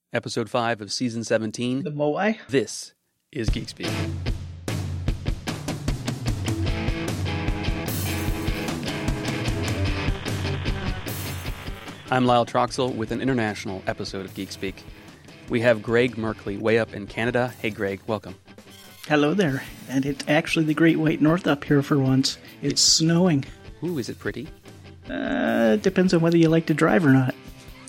Episode 5 of Season 17. The Moai. This is Geek Speak. I'm Lyle Troxell with an international episode of Geek Speak. We have Greg Merkley way up in Canada. Hey, Greg, welcome. Hello there. And it's actually the Great White North up here for once. It's snowing. Ooh, is it pretty? Depends on whether you like to drive or not.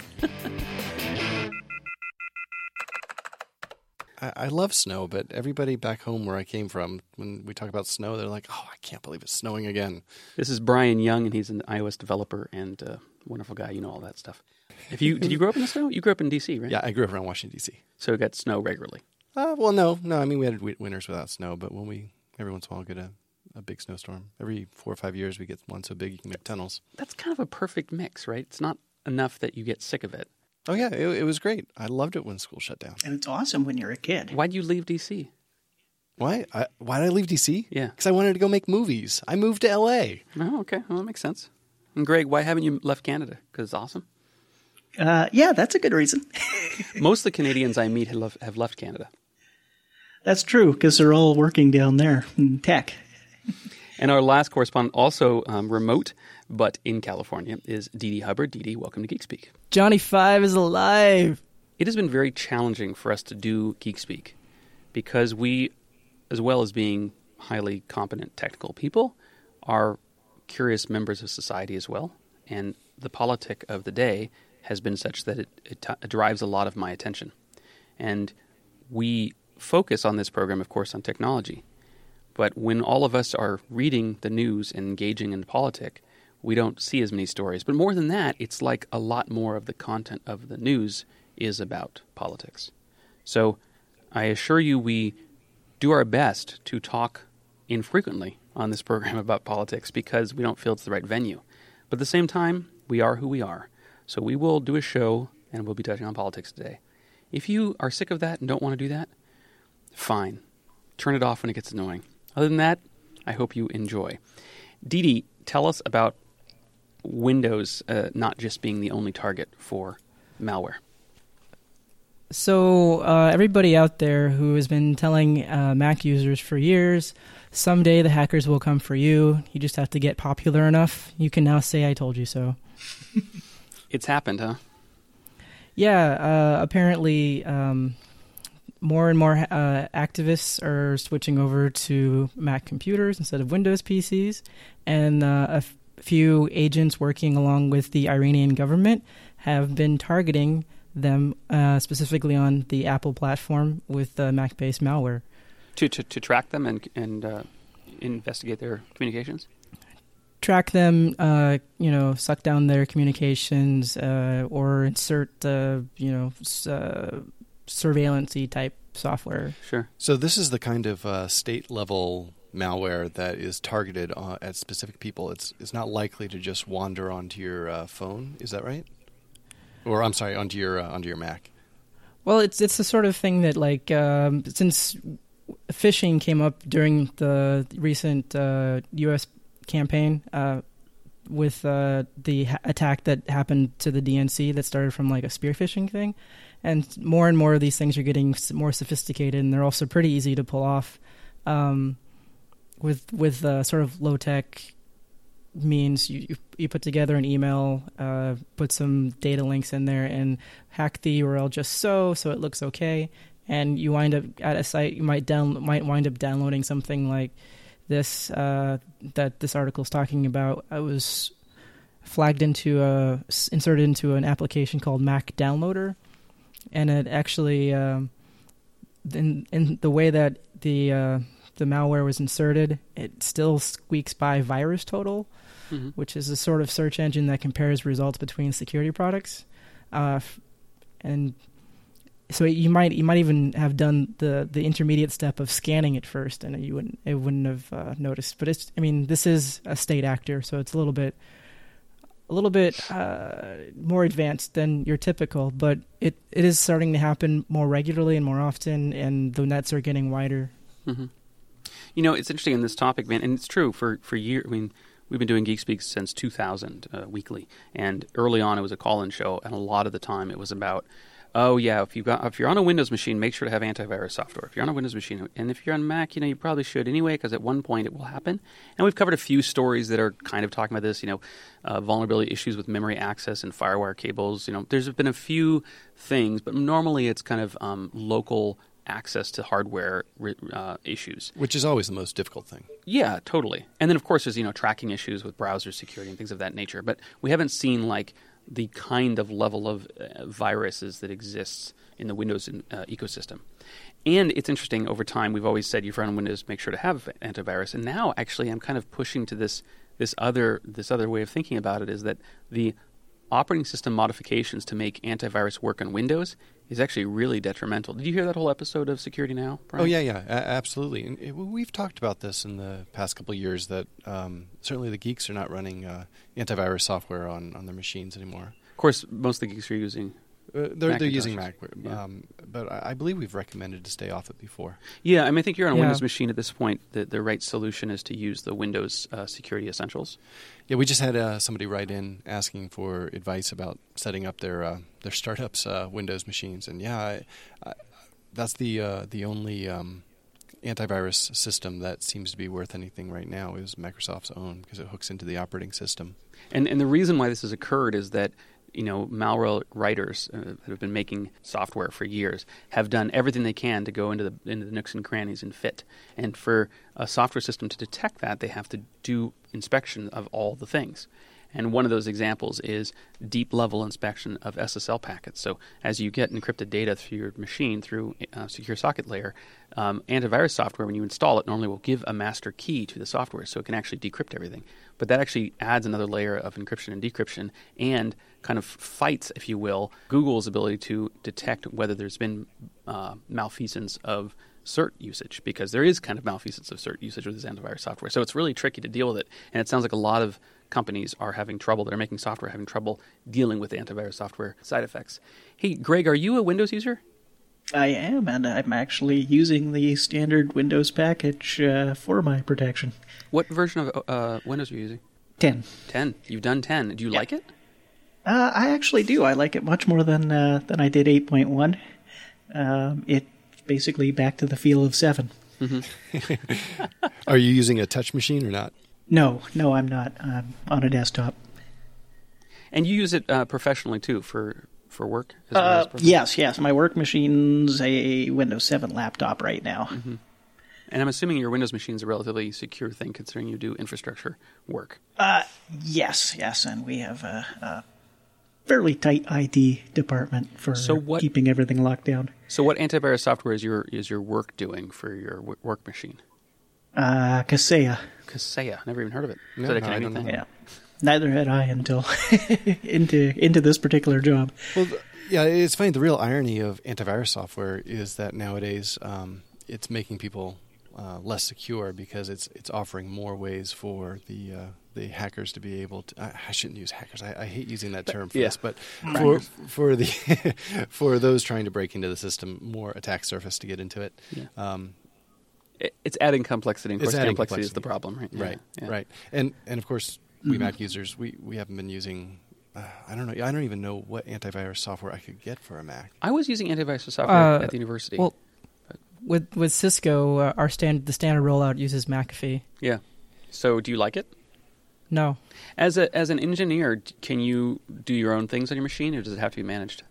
I love snow, but everybody back home where I came from, when we talk about snow, they're like, oh, I can't believe it's snowing again. This is Brian Young, and he's an iOS developer and a wonderful guy. You know all that stuff. Did you grow up in the snow? You grew up in D.C., right? Yeah, I grew up around Washington, D.C. So it got snow regularly? Well, no. I mean, we had winters without snow, but every once in a while, get a big snowstorm. Every 4 or 5 years, we get one so big you can make tunnels. That's kind of a perfect mix, right? It's not enough that you get sick of it. Oh, yeah, it was great. I loved it when school shut down. And it's awesome when you're a kid. Why'd you leave D.C.? Why? Why did I leave D.C.? Yeah. Because I wanted to go make movies. I moved to L.A. Oh, okay. Well, that makes sense. And Greg, why haven't you left Canada? Because it's awesome? Yeah, that's a good reason. Most of the Canadians I meet have left Canada. That's true, because they're all working down there in tech. And our last correspondent, also remote, but in California, is Dee Dee Hubbard. Dee Dee, welcome to Geek Speak. Johnny Five is alive. It has been very challenging for us to do Geek Speak because we, as well as being highly competent technical people, are curious members of society as well. And the politic of the day has been such that it drives a lot of my attention. And we focus on this program, of course, on technology. But when all of us are reading the news and engaging in politics, we don't see as many stories. But more than that, it's like a lot more of the content of the news is about politics. So I assure you we do our best to talk infrequently on this program about politics because we don't feel it's the right venue. But at the same time, we are who we are. So we will do a show and we'll be touching on politics today. If you are sick of that and don't want to do that, fine. Turn it off when it gets annoying. Other than that, I hope you enjoy. Dee Dee, tell us about Windows not just being the only target for malware. So everybody out there who has been telling Mac users for years, someday the hackers will come for you. You just have to get popular enough. You can now say, I told you so. It's happened, huh? Yeah, apparently more and more activists are switching over to Mac computers instead of Windows PCs, and a few agents working along with the Iranian government have been targeting them specifically on the Apple platform with Mac-based malware. To track them and investigate their communications? Track them, suck down their communications, or insert, surveillance-y type software. Sure. So this is the kind of state-level malware that is targeted at specific people. It's not likely to just wander onto your phone. Is that right? Or I'm sorry, onto your Mac. Well, it's the sort of thing that since phishing came up during the recent U.S. campaign with the attack that happened to the DNC that started from like a spear phishing thing, and more of these things are getting more sophisticated, and they're also pretty easy to pull off. With sort of low-tech means, you put together an email, put some data links in there, and hack the URL just so it looks okay, and you wind up at a site. You might wind up downloading something like this that this article is talking about. I was flagged inserted into an application called Mac Downloader, and it actually in the way that the malware was inserted, it still squeaks by VirusTotal, which is a sort of search engine that compares results between security products, and so you might even have done the intermediate step of scanning it first, and it wouldn't have noticed. But this is a state actor, so it's a little bit more advanced than your typical, but it is starting to happen more regularly and more often, and the nets are getting wider. Mm-hmm. It's interesting in this topic, man, and it's true for years. We've been doing Geek Speak since 2000 weekly, and early on it was a call-in show, and a lot of the time it was about Oh yeah, if you're on a Windows machine, make sure to have antivirus software. If you're on a Windows machine, and if you're on Mac, you probably should anyway, because at one point it will happen. And we've covered a few stories that are kind of talking about this. Vulnerability issues with memory access and FireWire cables. There's been a few things, but normally it's kind of local access to hardware issues, which is always the most difficult thing. Yeah, totally. And then of course there's tracking issues with browser security and things of that nature. But we haven't seen the kind of level of viruses that exists in the Windows ecosystem. And it's interesting, over time, we've always said if you're on Windows, make sure to have antivirus. And now, actually, I'm kind of pushing to this other way of thinking about it, is that the operating system modifications to make antivirus work on Windows is actually really detrimental. Did you hear that whole episode of Security Now, Brian? Oh, yeah, absolutely. And we've talked about this in the past couple of years, that certainly the geeks are not running antivirus software on their machines anymore. Of course, most of the geeks are using they're using Mac, yeah. But I believe we've recommended to stay off it before. Yeah, I think you're on a Windows machine at this point. The right solution is to use the Windows Security Essentials. Yeah, we just had somebody write in asking for advice about setting up their startups' Windows machines, and that's the only antivirus system that seems to be worth anything right now is Microsoft's own, because it hooks into the operating system. And the reason why this has occurred is that malware writers that have been making software for years have done everything they can to go into the nooks and crannies and fit. And for a software system to detect that, they have to do inspection of all the things. And one of those examples is deep-level inspection of SSL packets. So as you get encrypted data through your machine through secure socket layer, antivirus software, when you install it, normally will give a master key to the software so it can actually decrypt everything. But that actually adds another layer of encryption and decryption and kind of fights, if you will, Google's ability to detect whether there's been malfeasance of cert usage, because there is kind of malfeasance of cert usage with this antivirus software. So it's really tricky to deal with it. And it sounds like a lot of companies are having trouble, that are making software, having trouble dealing with the antivirus software side effects. Hey, Greg, are you a Windows user? I am, and I'm actually using the standard Windows package for my protection. What version of Windows are you using? 10. 10. You've done 10. Do you like it? I actually do. I like it much more than I did 8.1. It's basically back to the feel of 7. Mm-hmm. Are you using a touch machine or not? No, I'm not. I'm on a desktop. And you use it professionally, too, for work? As well as personal? Yes. My work machine's a Windows 7 laptop right now. Mm-hmm. And I'm assuming your Windows machine's a relatively secure thing, considering you do infrastructure work. Yes, and we have a fairly tight IT department for keeping everything locked down. So what antivirus software is your work doing for your work machine? Kaseya. Kaseya. Never even heard of it. No, Is that a Canadian thing? Yeah. Neither had I until into this particular job. Well, yeah, it's funny. The real irony of antivirus software is that nowadays it's making people less secure, because it's offering more ways for the hackers to be able to. I shouldn't use hackers. I hate using that term for this, but for the for those trying to break into the system, more attack surface to get into it. Yeah. It's adding complexity. And of course, complexity is the problem, right? Right. And of course, we Mac users, we haven't been using. I don't know. I don't even know what antivirus software I could get for a Mac. I was using antivirus software at the university. Well, with Cisco, the standard rollout uses McAfee. Yeah. So, do you like it? No. As an engineer, can you do your own things on your machine, or does it have to be managed?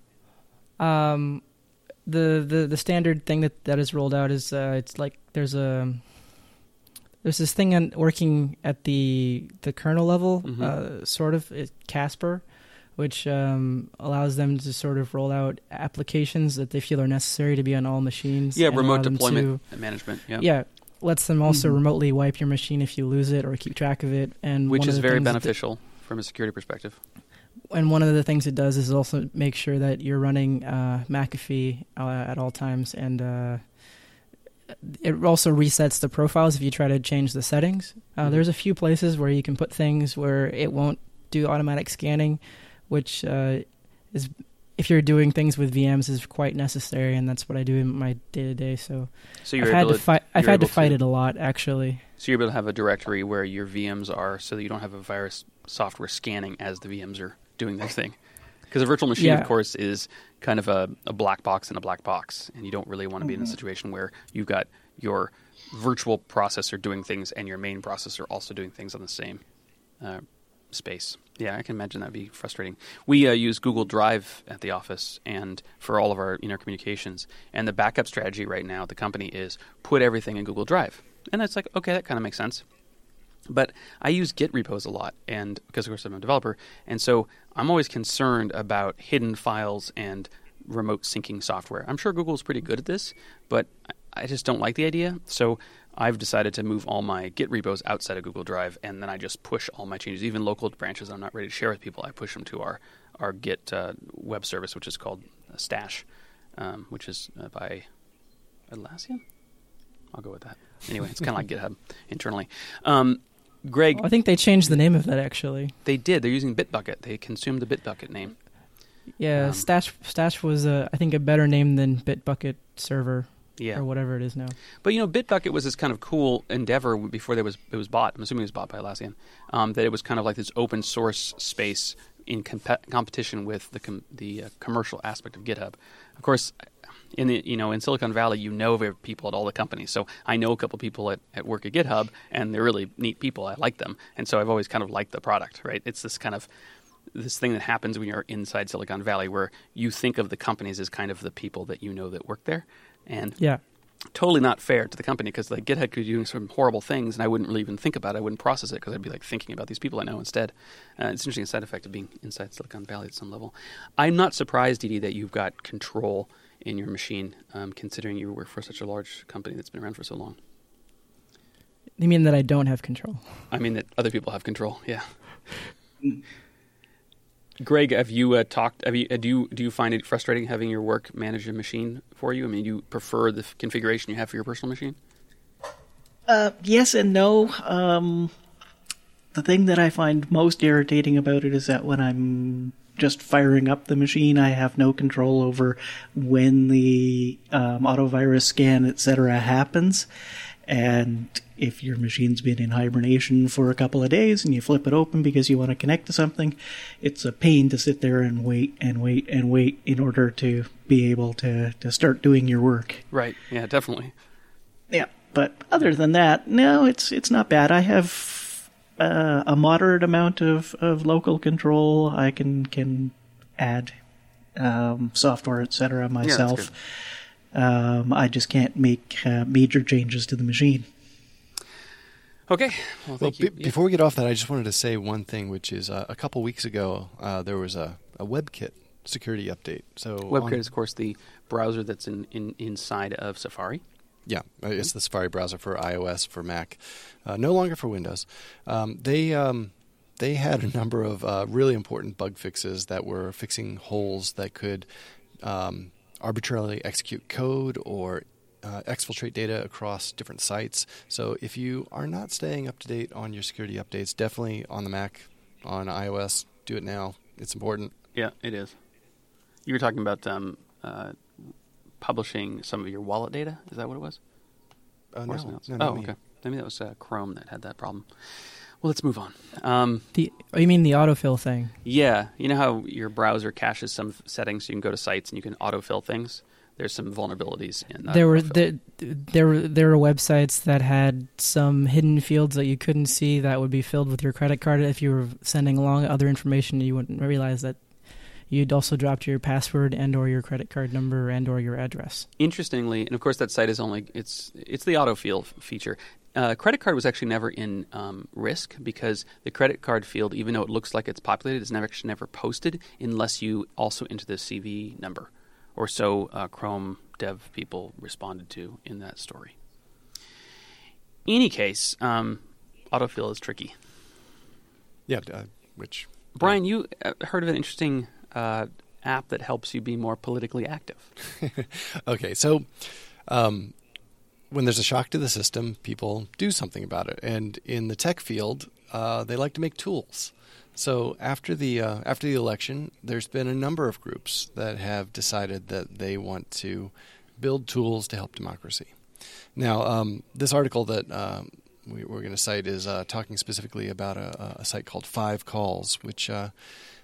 The standard thing that is rolled out is it's like there's this thing working at the kernel level, sort of Casper, which allows them to sort of roll out applications that they feel are necessary to be on all machines. Yeah, remote deployment management. Yeah, lets them also remotely wipe your machine if you lose it or keep track of it, and which is very beneficial from a security perspective. And one of the things it does is also make sure that you're running McAfee at all times, and it also resets the profiles if you try to change the settings. There's a few places where you can put things where it won't do automatic scanning, which is, if you're doing things with VMs, is quite necessary, and that's what I do in my day-to-day. So I've had to fight it a lot, actually. So you're able to have a directory where your VMs are, so that you don't have a virus software scanning as the VMs are doing their thing. Because a virtual machine, Yeah. of course, is kind of a black box in a black box, and you don't really want to be in a situation where you've got your virtual processor doing things and your main processor also doing things on the same space. Yeah, I can imagine that'd be frustrating. We use Google Drive at the office and for all of our communications. And the backup strategy right now at the company is put everything in Google Drive. And it's like, okay, that kind of makes sense. But I use Git repos a lot, and because of course I'm a developer, and so I'm always concerned about hidden files and remote syncing software. I'm sure Google's pretty good at this, but I just don't like the idea. So I've decided to move all my Git repos outside of Google Drive, and then I just push all my changes, even local branches I'm not ready to share with people. I push them to our Git web service, which is called Stash, which is by Atlassian. I'll go with that. Anyway, it's kind of like GitHub internally. Greg, I think they changed the name of that, actually. they did. They're using Bitbucket. They consumed the Bitbucket name. Yeah, Stash was, I think, a better name than Bitbucket Server Yeah, or whatever it is now. but Bitbucket was this kind of cool endeavor before it was bought. I'm assuming it was bought by Atlassian. That it was kind of like this open source space in competition with the commercial aspect of GitHub. Of course, in Silicon Valley, people at all the companies. So I know a couple people at work at GitHub, and they're really neat people. I like them, and so I've always kind of liked the product. Right? It's this kind of this thing that happens when you're inside Silicon Valley, where you think of the companies as kind of the people that that work there, and Yeah. totally not fair to the company because like GitHub could be doing some horrible things, and I wouldn't really even think about it. I wouldn't process it because I'd be like thinking about these people I know instead. It's an interesting side effect of being inside Silicon Valley at some level. I'm not surprised, Didi, that you've got control in your machine, considering you work for such a large company that's been around for so long. You mean that I don't have control? I mean that other people have control. Yeah. Greg, have you talked? Do you find it frustrating having your work manage a machine for you? I mean, do you prefer the configuration you have for your personal machine? Yes and no. The thing that I find most irritating about it is that when I'm just firing up the machine, I have no control over when the autovirus scan, etc., happens. And if your machine's been in hibernation for a couple of days and you flip it open because you want to connect to something, it's a pain to sit there and wait and wait and wait in order to be able to start doing your work. Right. Yeah, definitely. Yeah, but other than that, no, it's not bad. I have a moderate amount of local control. I can add software, etc. myself. I just can't make major changes to the machine. Okay. Well, thank you. Before we get off that, I just wanted to say one thing, which is a couple weeks ago, there was a WebKit security update. So WebKit is, of course, the browser that's inside of Safari. Yeah, it's the Safari browser for iOS, for Mac, no longer for Windows. They had a number of really important bug fixes that were fixing holes that could arbitrarily execute code or exfiltrate data across different sites. So if you are not staying up to date on your security updates, definitely on the Mac, on iOS, do it now. It's important. Yeah, it is. You were talking about publishing some of your wallet data. Is that what it was? Or something else? No, okay. Maybe that was Chrome that had that problem. Well, let's move on. You mean the autofill thing? Yeah. You know how your browser caches some settings so you can go to sites and you can autofill things? There's some vulnerabilities in that. There were websites that had some hidden fields that you couldn't see that would be filled with your credit card. If you were sending along other information, you wouldn't realize that you'd also dropped your password and or your credit card number and or your address. Interestingly, and of course that site is only it's the autofill feature. Credit card was actually never in risk because the credit card field, even though it looks like it's populated, is never posted unless you also enter the CV number, or so Chrome dev people responded to in that story. In any case, autofill is tricky. Yeah, Brian, you heard of an interesting app that helps you be more politically active. Okay, so when there's a shock to the system, people do something about it. And in the tech field, they like to make tools. So after the election, there's been a number of groups that have decided that they want to build tools to help democracy. Now, this article that we're going to cite is talking specifically about a site called 5 Calls, which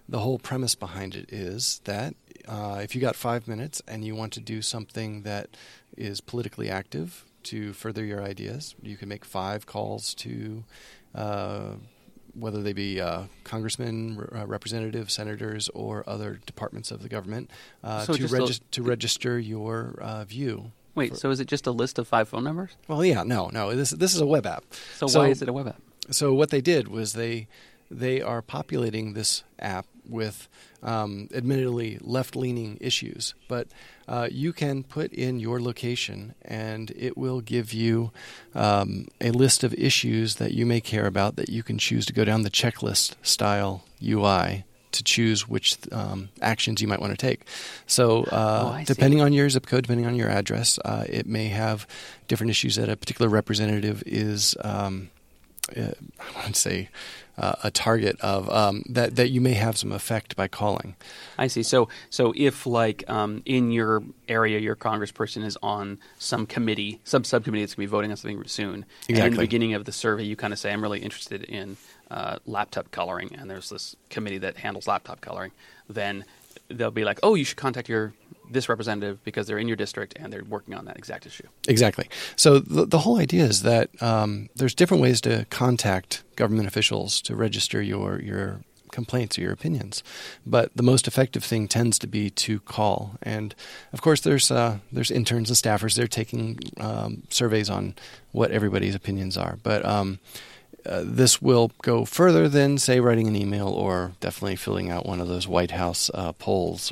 the whole premise behind it is that if you got 5 minutes and you want to do something that is politically active to further your ideas, you can make 5 calls to whether they be congressmen, representatives, senators, or other departments of the government to register your view. Wait, so is it just a list of 5 phone numbers? Well, yeah, no. This is a web app. So why is it a web app? So what they did was they are populating this app with admittedly left-leaning issues, but you can put in your location and it will give you a list of issues that you may care about that you can choose to go down the checklist style UI to choose which actions you might want to take. So depending on your zip code, depending on your address, it may have different issues that a particular representative is I would say a target of that you may have some effect by calling. I see. So if like in your area, your congressperson is on some committee, subcommittee that's going to be voting on something soon, exactly. And in the beginning of the survey, you kind of say, I'm really interested in laptop coloring, and there's this committee that handles laptop coloring, then they'll be like, oh, you should contact this representative because they're in your district and they're working on that exact issue. Exactly. So the whole idea is that there's different ways to contact government officials to register your complaints or your opinions, but the most effective thing tends to be to call. And of course, there's interns and staffers. They're taking surveys on what everybody's opinions are, but this will go further than, say, writing an email or definitely filling out one of those White House polls.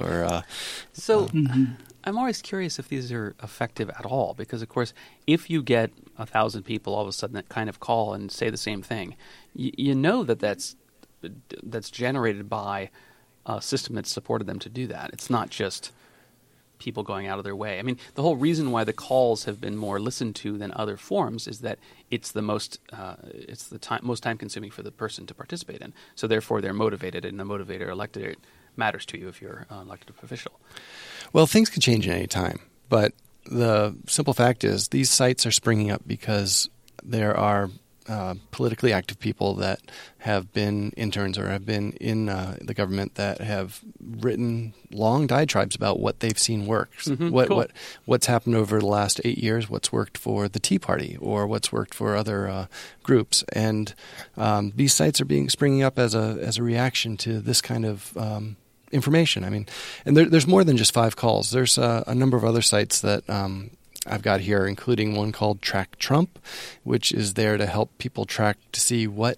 I'm always curious if these are effective at all, because, of course, if you get 1,000 people all of a sudden that kind of call and say the same thing, you know that's generated by a system that supported them to do that. It's not just people going out of their way. I mean, the whole reason why the calls have been more listened to than other forums is that it's the most time consuming for the person to participate in. So therefore, they're motivated, and the motivator elected matters to you if you're an elected official. Well, things can change at any time, but the simple fact is these sites are springing up because there are politically active people that have been interns or have been in the government that have written long diatribes about what they've seen work. Cool. What's happened over the last 8 years, what's worked for the Tea Party or what's worked for other groups. And these sites are springing up as a reaction to this kind of information. I mean, and there's more than just 5 calls. There's a number of other sites that I've got here, including one called Track Trump, which is there to help people track to see what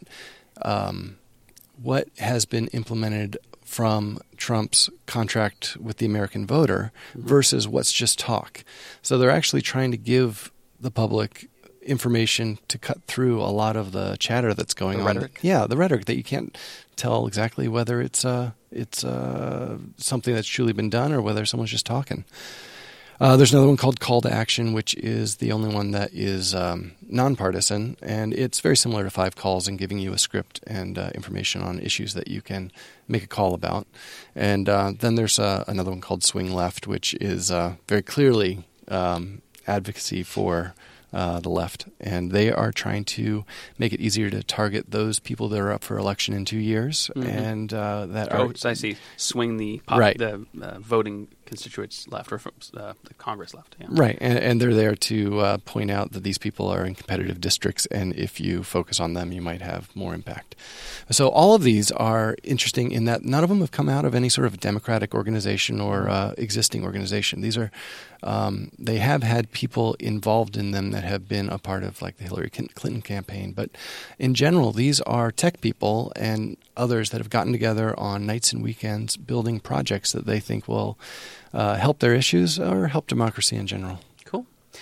has been implemented from Trump's contract with the American voter versus what's just talk. So they're actually trying to give the public information to cut through a lot of the chatter that's going on. Rhetoric? Yeah, the rhetoric that you can't tell exactly whether it's something that's truly been done or whether someone's just talking. There's another one called Call to Action, which is the only one that is nonpartisan, and it's very similar to 5 calls in giving you a script and information on issues that you can make a call about. And then there's another one called Swing Left, which is very clearly advocacy for the left, and they are trying to make it easier to target those people that are up for election in 2 years, and that are. So I see. Swing the voting constituents left, or the Congress left. Yeah. Right, and they're there to point out that these people are in competitive districts, and if you focus on them, you might have more impact. So all of these are interesting in that none of them have come out of any sort of democratic organization or existing organization. These are they have had people involved in them that have been a part of like the Hillary Clinton campaign. But in general, these are tech people and others that have gotten together on nights and weekends building projects that they think will help their issues or help democracy in general. Cool.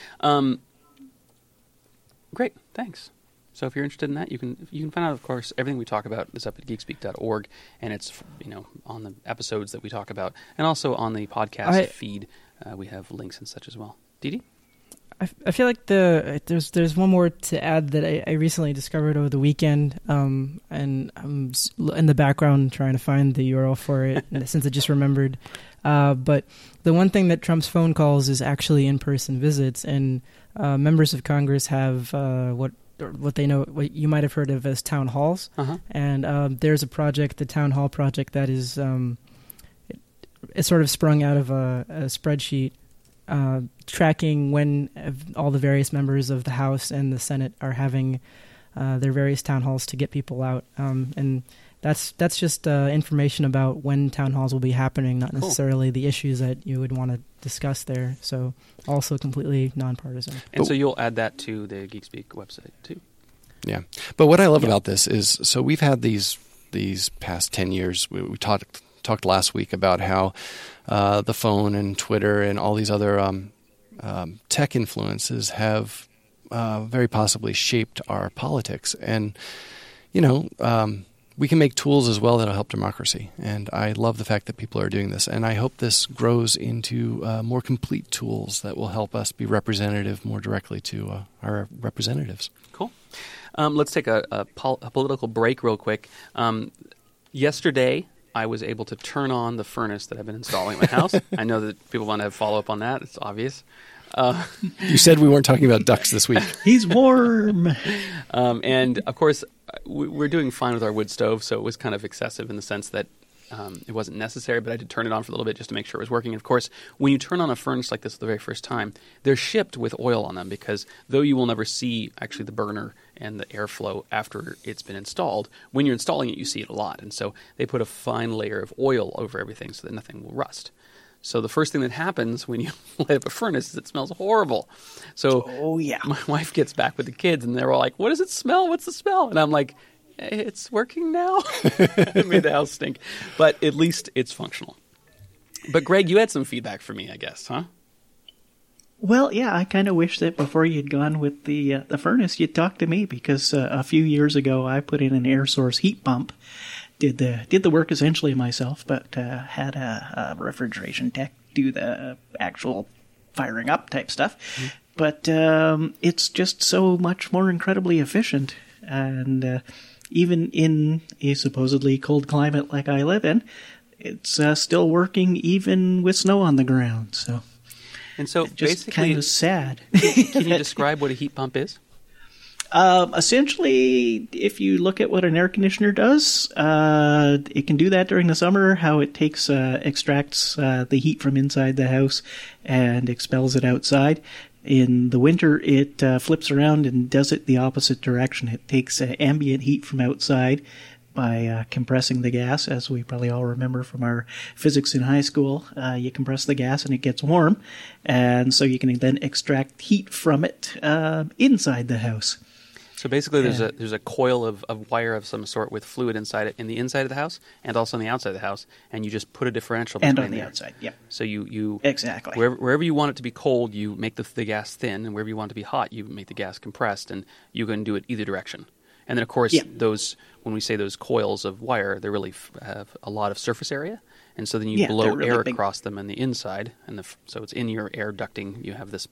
Great. Thanks. So if you're interested in that, you can find out, of course, everything we talk about is up at geekspeak.org, and it's on the episodes that we talk about, and also on the podcast feed. We have links and such as well. Didi? I feel like there's one more to add that I recently discovered over the weekend, and I'm in the background trying to find the URL for it since I just remembered. But the one thing that Trump's phone calls is actually in-person visits, and members of Congress have what or what you might have heard of as town halls. And there's a project, the town hall project, that is it's sort of sprung out of a spreadsheet tracking when all the various members of the House and the Senate are having their various town halls to get people out. And that's just information about when town halls will be happening, not necessarily the issues that you would want to discuss there. So also completely nonpartisan. And so you'll add that to the GeekSpeak website too. Yeah. But what I love about this is, so we've had these past 10 years, we talked last week about how the phone and Twitter and all these other tech influences have very possibly shaped our politics. And, we can make tools as well that'll help democracy. And I love the fact that people are doing this. And I hope this grows into more complete tools that will help us be representative more directly to our representatives. Cool. Let's take a political break real quick. Yesterday, I was able to turn on the furnace that I've been installing at my house. I know that people want to have follow-up on that. It's obvious. You said we weren't talking about ducks this week. He's warm. And, of course, we're doing fine with our wood stove, so it was kind of excessive in the sense that it wasn't necessary, but I did turn it on for a little bit just to make sure it was working. And, of course, when you turn on a furnace like this the very first time, they're shipped with oil on them because though you will never see actually the burner and the airflow after it's been installed, when you're installing it, you see it a lot. And so they put a fine layer of oil over everything so that nothing will rust. So the first thing that happens when you light up a furnace is it smells horrible. So my wife gets back with the kids, and they're all like, what does it smell? What's the smell? And I'm like, it's working now. It made the house stink. But at least it's functional. But, Greg, you had some feedback for me, I guess, huh? Well, yeah, I kind of wish that before you'd gone with the furnace, you'd talk to me because a few years ago I put in an air source heat pump. Did the work essentially myself, but had a refrigeration tech do the actual firing up type stuff. Mm-hmm. But it's just so much more incredibly efficient. And even in a supposedly cold climate like I live in, it's still working even with snow on the ground. So, and so just basically, kind of sad. Can you describe what a heat pump is? Essentially, if you look at what an air conditioner does, it can do that during the summer, how it extracts the heat from inside the house and expels it outside. In the winter, it flips around and does it the opposite direction. It takes ambient heat from outside by compressing the gas, as we probably all remember from our physics in high school. You compress the gas and it gets warm, and so you can then extract heat from it inside the house. So basically, there's a coil of wire of some sort with fluid inside it in the inside of the house and also on the outside of the house, and you just put a differential between and on the outside. Yeah. So you exactly wherever you want it to be cold, you make the gas thin, and wherever you want it to be hot, you make the gas compressed, and you can do it either direction. And then, of course, those when we say those coils of wire, they really have a lot of surface area, and so then you blow really air across them on the inside, and so it's in your air ducting. You have this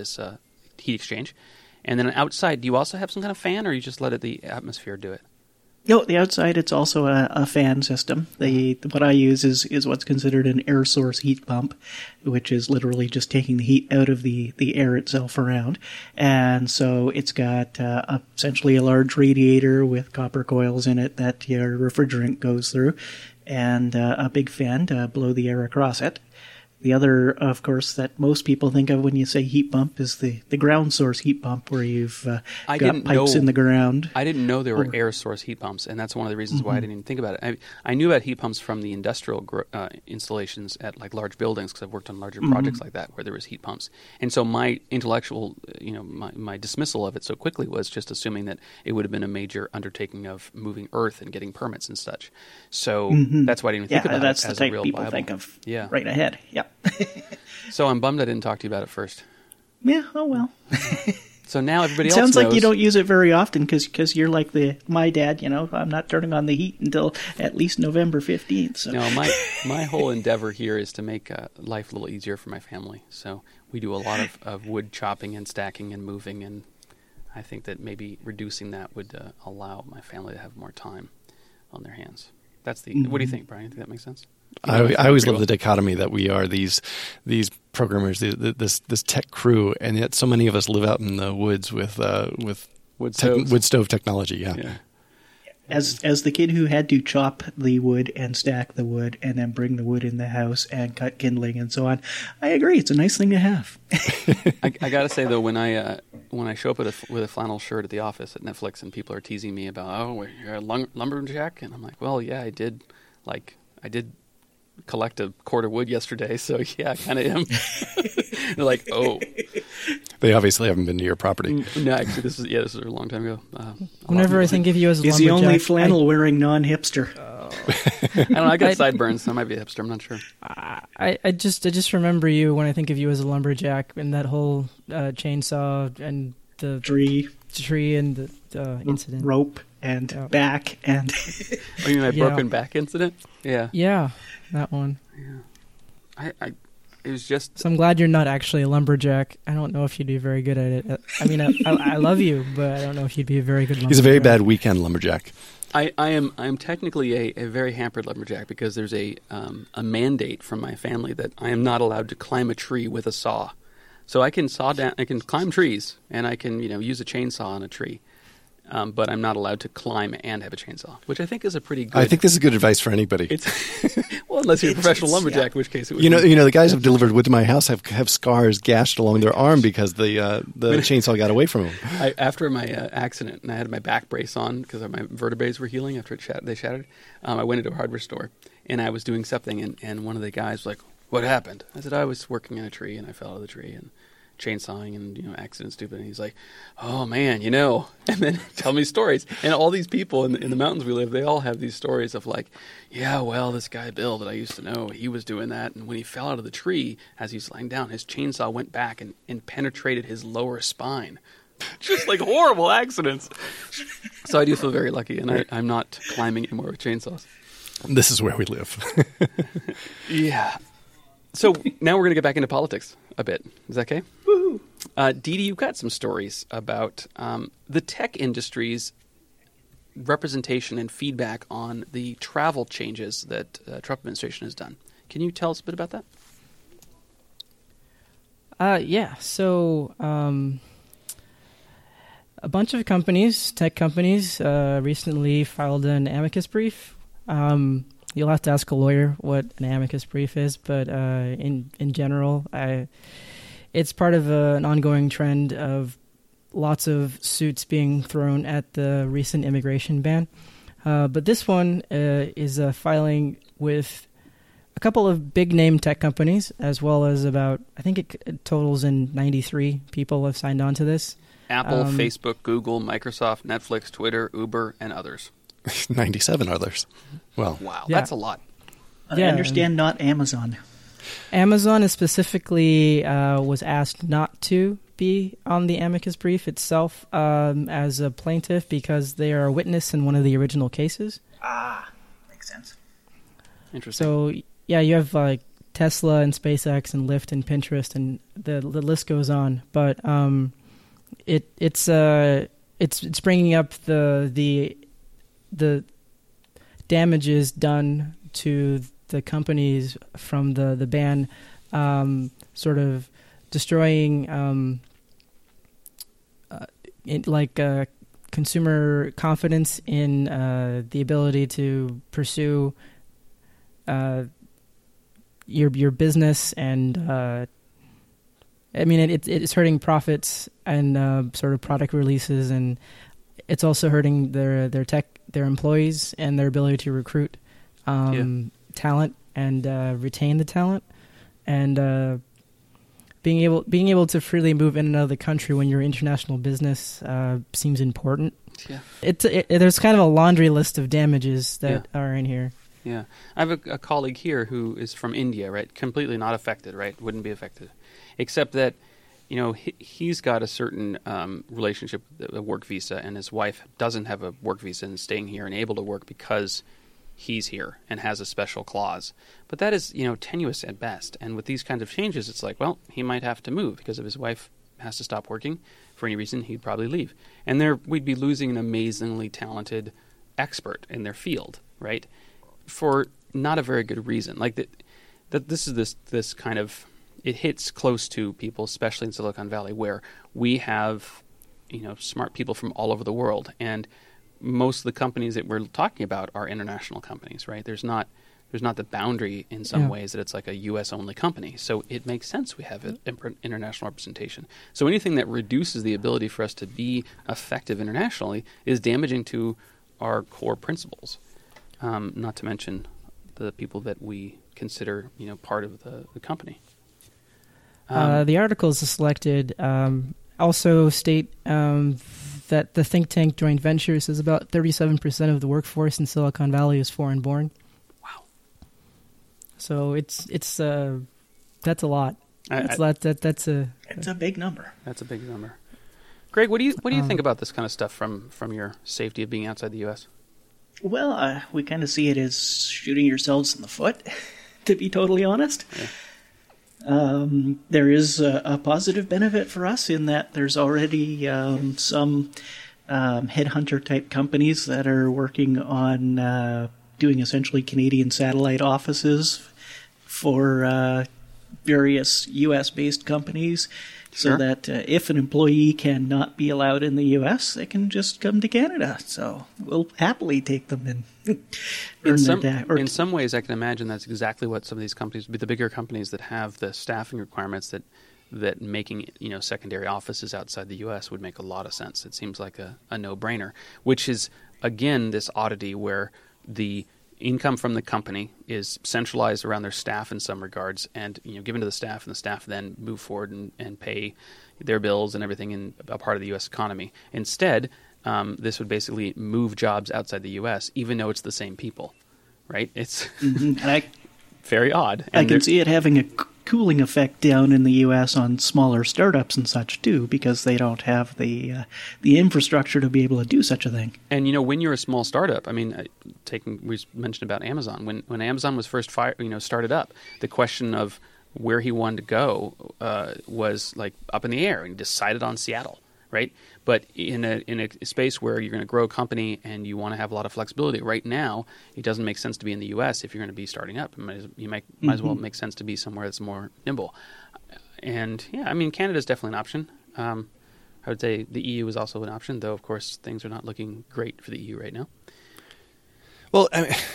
heat exchange. And then outside, do you also have some kind of fan, or you just let the atmosphere do it? No, the outside, it's also a fan system. What I use is what's considered an air source heat pump, which is literally just taking the heat out of the air itself around. And so it's got essentially a large radiator with copper coils in it that your refrigerant goes through, and a big fan to blow the air across it. The other, of course, that most people think of when you say heat pump is the ground source heat pump, where you've got pipes in the ground. I didn't know there were air source heat pumps, and that's one of the reasons why I didn't even think about it. I knew about heat pumps from the industrial installations at like large buildings, because I've worked on larger projects like that where there was heat pumps. And so my intellectual, my dismissal of it so quickly was just assuming that it would have been a major undertaking of moving earth and getting permits and such. So that's why I didn't even think about it as a real viable. Yeah, that's the type people think of right ahead. Yeah. So I'm bummed I didn't talk to you about it first. Yeah, oh well. So now everybody else sounds knows. Like you don't use it very often because you're like my dad, I'm not turning on the heat until at least November 15th. So. No, my whole endeavor here is to make life a little easier for my family. So we do a lot of wood chopping and stacking and moving, and I think that maybe reducing that would allow my family to have more time on their hands. That's What do you think, Brian? Do you think that makes sense? I always love the dichotomy that we are these programmers, this tech crew, and yet so many of us live out in the woods with wood stoves. Wood stove technology, yeah. Yeah. As the kid who had to chop the wood and stack the wood and then bring the wood in the house and cut kindling and so on, I agree. It's a nice thing to have. I got to say though, when I show up with a flannel shirt at the office at Netflix and people are teasing me about, oh, you're a lumberjack, and I'm like, well, yeah, I did collect a cord of wood yesterday, so yeah, I kind of am. They're like, oh. They obviously haven't been to your property. No, actually, this is a long time ago. Whenever I think of you as a He's lumberjack, the only flannel-wearing non-hipster. I don't know, I got sideburns, so I might be a hipster, I'm not sure. I just remember you when I think of you as a lumberjack and that whole chainsaw and the Tree, and the incident. rope, and back, and... Oh, you mean my broken back incident? Yeah. Yeah, that one. Yeah. It was just... So I'm glad you're not actually a lumberjack. I don't know if you'd be very good at it. I mean, I love you, but I don't know if you'd be a very good lumberjack. He's a very bad weekend lumberjack. I am technically a very hampered lumberjack because there's a mandate from my family that I am not allowed to climb a tree with a saw. So I can climb trees, and I can use a chainsaw on a tree. But I'm not allowed to climb and have a chainsaw, which I think is a pretty good... I think this is good advice for anybody. Well, unless you're a professional lumberjack, in which case it would be... the guys who've delivered wood to my house have scars gashed along their arm because the chainsaw got away from them. After my accident, and I had my back brace on because my vertebrae were healing after they shattered, I went into a hardware store, and I was doing something, and one of the guys was like, "What happened?" I said, "I was working in a tree, and I fell out of the tree, and chainsawing and accident stupid." And he's like, "Oh man, and then tell me stories." And all these people in the mountains we live, they all have these stories of like, yeah, well, this guy Bill that I used to know, he was doing that, and when he fell out of the tree as he was lying down, his chainsaw went back and penetrated his lower spine. Just like horrible accidents. So I do feel very lucky, and I'm not climbing anymore with chainsaws. This is where we live. Yeah. So now we're going to get back into politics a bit. Is that okay? Woo-hoo. Dee Dee, you've got some stories about the tech industry's representation and feedback on the travel changes that Trump administration has done. Can you tell us a bit about that? Yeah. So a bunch of tech companies, recently filed an amicus brief. You'll have to ask a lawyer what an amicus brief is, but in general, it's part of an ongoing trend of lots of suits being thrown at the recent immigration ban. But this one is filing with a couple of big-name tech companies, as well as about, I think it totals in 93 people have signed on to this. Apple, Facebook, Google, Microsoft, Netflix, Twitter, Uber, and others. 97 others. Well, wow, yeah. That's a lot. I understand not Amazon. Amazon is specifically was asked not to be on the amicus brief itself as a plaintiff because they are a witness in one of the original cases. Ah, makes sense. Interesting. So, yeah, you have like Tesla and SpaceX and Lyft and Pinterest, and the list goes on. But it's bringing up the damages done to the companies from the ban, sort of destroying consumer confidence in the ability to pursue your business, and I mean it's hurting profits and sort of product releases, and it's also hurting their employees and their ability to recruit talent and retain the talent, and being able to freely move in and out of the country when you're an international business seems important. Yeah, there's kind of a laundry list of damages that are in here. Yeah, I have a colleague here who is from India, right? Completely not affected, right? Wouldn't be affected, except that he's got a certain relationship with a work visa, and his wife doesn't have a work visa and is staying here and able to work because he's here and has a special clause. But that is, tenuous at best. And with these kinds of changes, it's like, well, he might have to move because if his wife has to stop working for any reason, he'd probably leave. And we'd be losing an amazingly talented expert in their field, right? For not a very good reason. Like that this is this kind of, it hits close to people, especially in Silicon Valley, where we have, smart people from all over the world. And most of the companies that we're talking about are international companies, right? There's not the boundary in some ways that it's like a U.S. only company. So it makes sense we have international representation. So anything that reduces the ability for us to be effective internationally is damaging to our core principles. Not to mention the people that we consider, part of the company. The articles selected also state that the think tank Joint Ventures is about 37% of the workforce in Silicon Valley is foreign-born. Wow! So it's that's a lot. It's a big number. That's a big number. Greg, what do you think about this kind of stuff from your safety of being outside the U.S.? Well, we kind of see it as shooting yourselves in the foot, to be totally honest. Yeah. There is a positive benefit for us in that there's already some headhunter-type companies that are working on doing essentially Canadian satellite offices for various U.S.-based companies. Sure. So that if an employee cannot be allowed in the U.S., they can just come to Canada. So we'll happily take them in some ways, I can imagine that's exactly what some of these companies, the bigger companies that have the staffing requirements that making secondary offices outside the U.S. would make a lot of sense. It seems like a no-brainer, which is, again, this oddity where the income from the company is centralized around their staff in some regards and given to the staff, and the staff then move forward and pay their bills and everything in a part of the U.S. economy. Instead, this would basically move jobs outside the U.S., even though it's the same people, right? It's very odd. And I can see it having a cooling effect down in the U.S. on smaller startups and such too, because they don't have the infrastructure to be able to do such a thing. And when you're a small startup, I mean, we mentioned about Amazon. When Amazon was first started up, the question of where he wanted to go was like up in the air, and he decided on Seattle, right? But in a space where you're going to grow a company and you want to have a lot of flexibility, right now it doesn't make sense to be in the U.S. if you're going to be starting up. Might as well make sense to be somewhere that's more nimble. And Canada is definitely an option. I would say the EU is also an option, though of course things are not looking great for the EU right now. Well,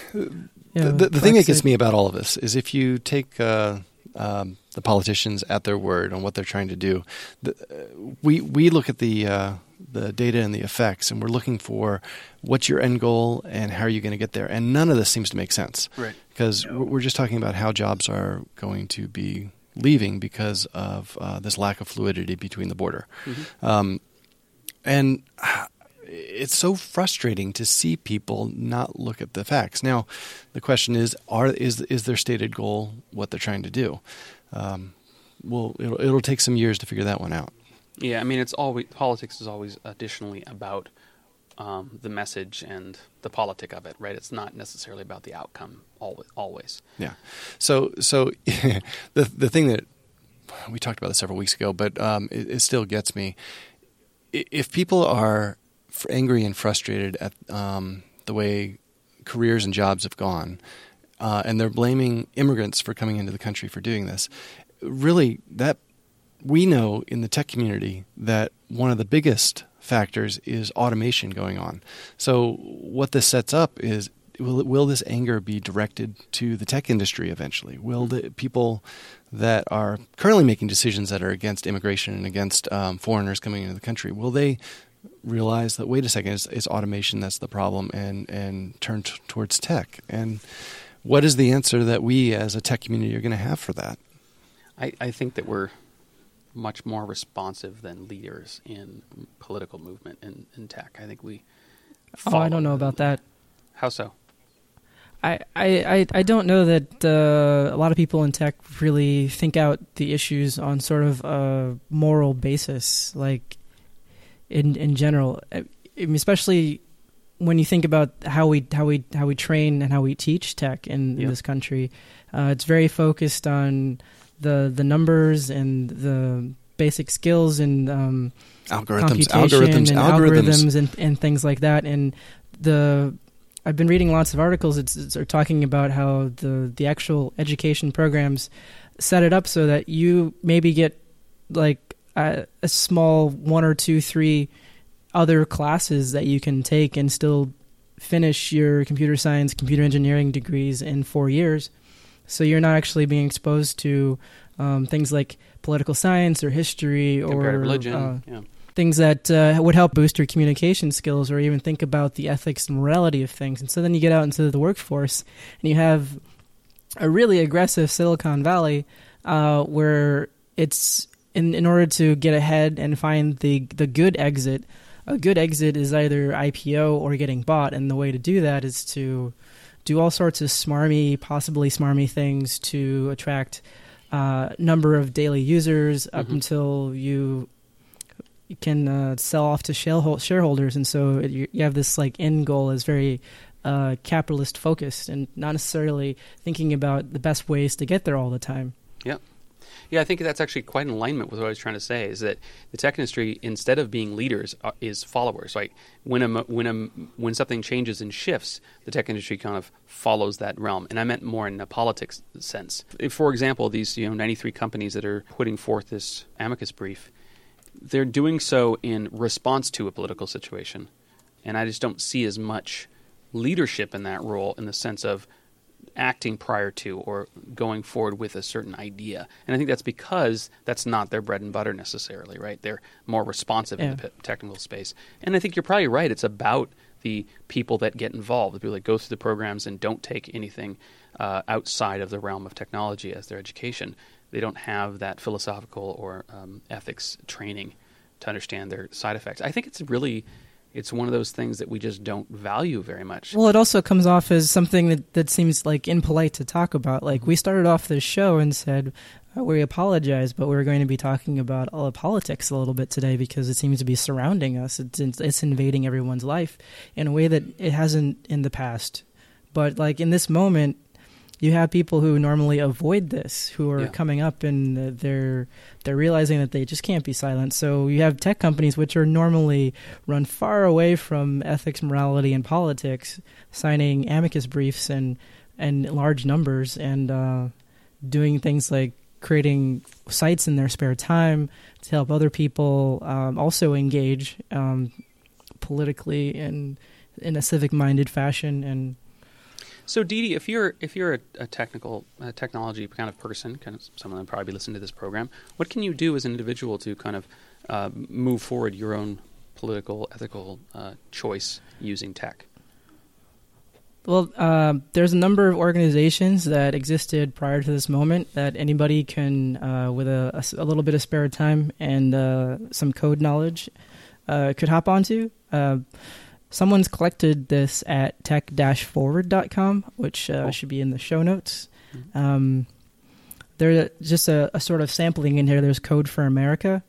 the thing that gets me about all of this is if you take the politicians at their word on what they're trying to do, we look at the data and the effects, and we're looking for what's your end goal and how are you going to get there. And none of this seems to make sense, right? Because we're just talking about how jobs are going to be leaving because of this lack of fluidity between the border. Mm-hmm. And it's so frustrating to see people not look at the facts. Now, the question is their stated goal what they're trying to do? Well, it'll take some years to figure that one out. Yeah, politics is always additionally about the message and the politic of it, right? It's not necessarily about the outcome always. Yeah. So the thing that we talked about this several weeks ago, but it still gets me. If people are angry and frustrated at the way careers and jobs have gone, and they're blaming immigrants for coming into the country for doing this, really, that we know in the tech community that one of the biggest factors is automation going on. So what this sets up is, will this anger be directed to the tech industry eventually? Will the people that are currently making decisions that are against immigration and against foreigners coming into the country, will they realize that, wait a second, it's automation that's the problem, and turn towards tech? And what is the answer that we as a tech community are going to have for that? I think that we're much more responsive than leaders in political movement in tech. I think we I don't know about that. How so? I don't know that a lot of people in tech really think out the issues on sort of a moral basis, like in general. I mean, especially when you think about how we train and how we teach tech in this country. It's very focused on the numbers and the basic skills and algorithms and things like that. And I've been reading lots of articles it's talking about how the actual education programs set it up so that you maybe get like a small 1 or 2, 3 other classes that you can take and still finish your computer science, computer engineering degrees in 4 years. So you're not actually being exposed to things like political science or history or comparative religion, things that would help boost your communication skills, or even think about the ethics and morality of things. And so then you get out into the workforce and you have a really aggressive Silicon Valley where it's in order to get ahead and find the good exit. A good exit is either IPO or getting bought, and the way to do that is to do all sorts of possibly smarmy things to attract number of daily users up until you can sell off to shareholders. And so you have this like end goal is very capitalist focused and not necessarily thinking about the best ways to get there all the time. Yeah, I think that's actually quite in alignment with what I was trying to say, is that the tech industry, instead of being leaders, is followers. Like when something changes and shifts, the tech industry kind of follows that realm. And I meant more in a politics sense. If, for example, these 93 companies that are putting forth this amicus brief, they're doing so in response to a political situation. And I just don't see as much leadership in that role, in the sense of acting prior to or going forward with a certain idea. And I think that's because that's not their bread and butter necessarily, right? They're more responsive in the technical space. And I think you're probably right. It's about the people that get involved, the people that go through the programs and don't take anything outside of the realm of technology as their education. They don't have that philosophical or ethics training to understand their side effects. I think it's one of those things that we just don't value very much. Well, it also comes off as something that seems like impolite to talk about. Like, we started off this show and said, we apologize, but we're going to be talking about politics a little bit today because it seems to be surrounding us. It's invading everyone's life in a way that it hasn't in the past. But like in this moment, you have people who normally avoid this, who are coming up and they're realizing that they just can't be silent. So you have tech companies which are normally run far away from ethics, morality, and politics, signing amicus briefs and large numbers and doing things like creating sites in their spare time to help other people also engage politically and in a civic-minded fashion. And so, Didi, if you're a technology kind of person, kind of someone that probably be listening to this program, what can you do as an individual to kind of move forward your own political, ethical choice using tech? Well, there's a number of organizations that existed prior to this moment that anybody can, with a little bit of spare time and some code knowledge, could hop onto. Someone's collected this at tech-forward.com, which should be in the show notes. There's just a sort of sampling in here. There's Code for America,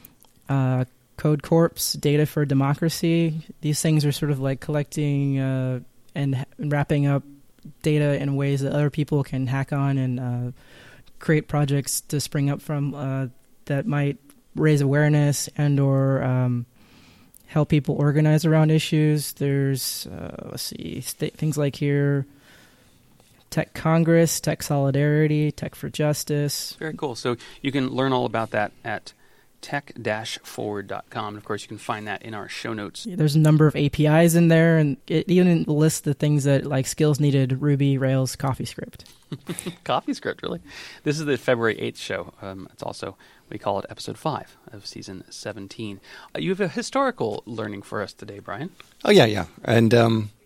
Code Corps, Data for Democracy. These things are sort of like collecting and wrapping up data in ways that other people can hack on and create projects to spring up from that might raise awareness and or help people organize around issues. There's, things like here, Tech Congress, Tech Solidarity, Tech for Justice. Very cool. So you can learn all about that at tech-forward.com. And of course, you can find that in our show notes. There's a number of APIs in there, and it even lists the things that, like, skills needed: Ruby, Rails, CoffeeScript. CoffeeScript, really? This is the February 8th show. It's also, we call it episode 5 of season 17. You have a historical learning for us today, Brian. Oh, yeah. And,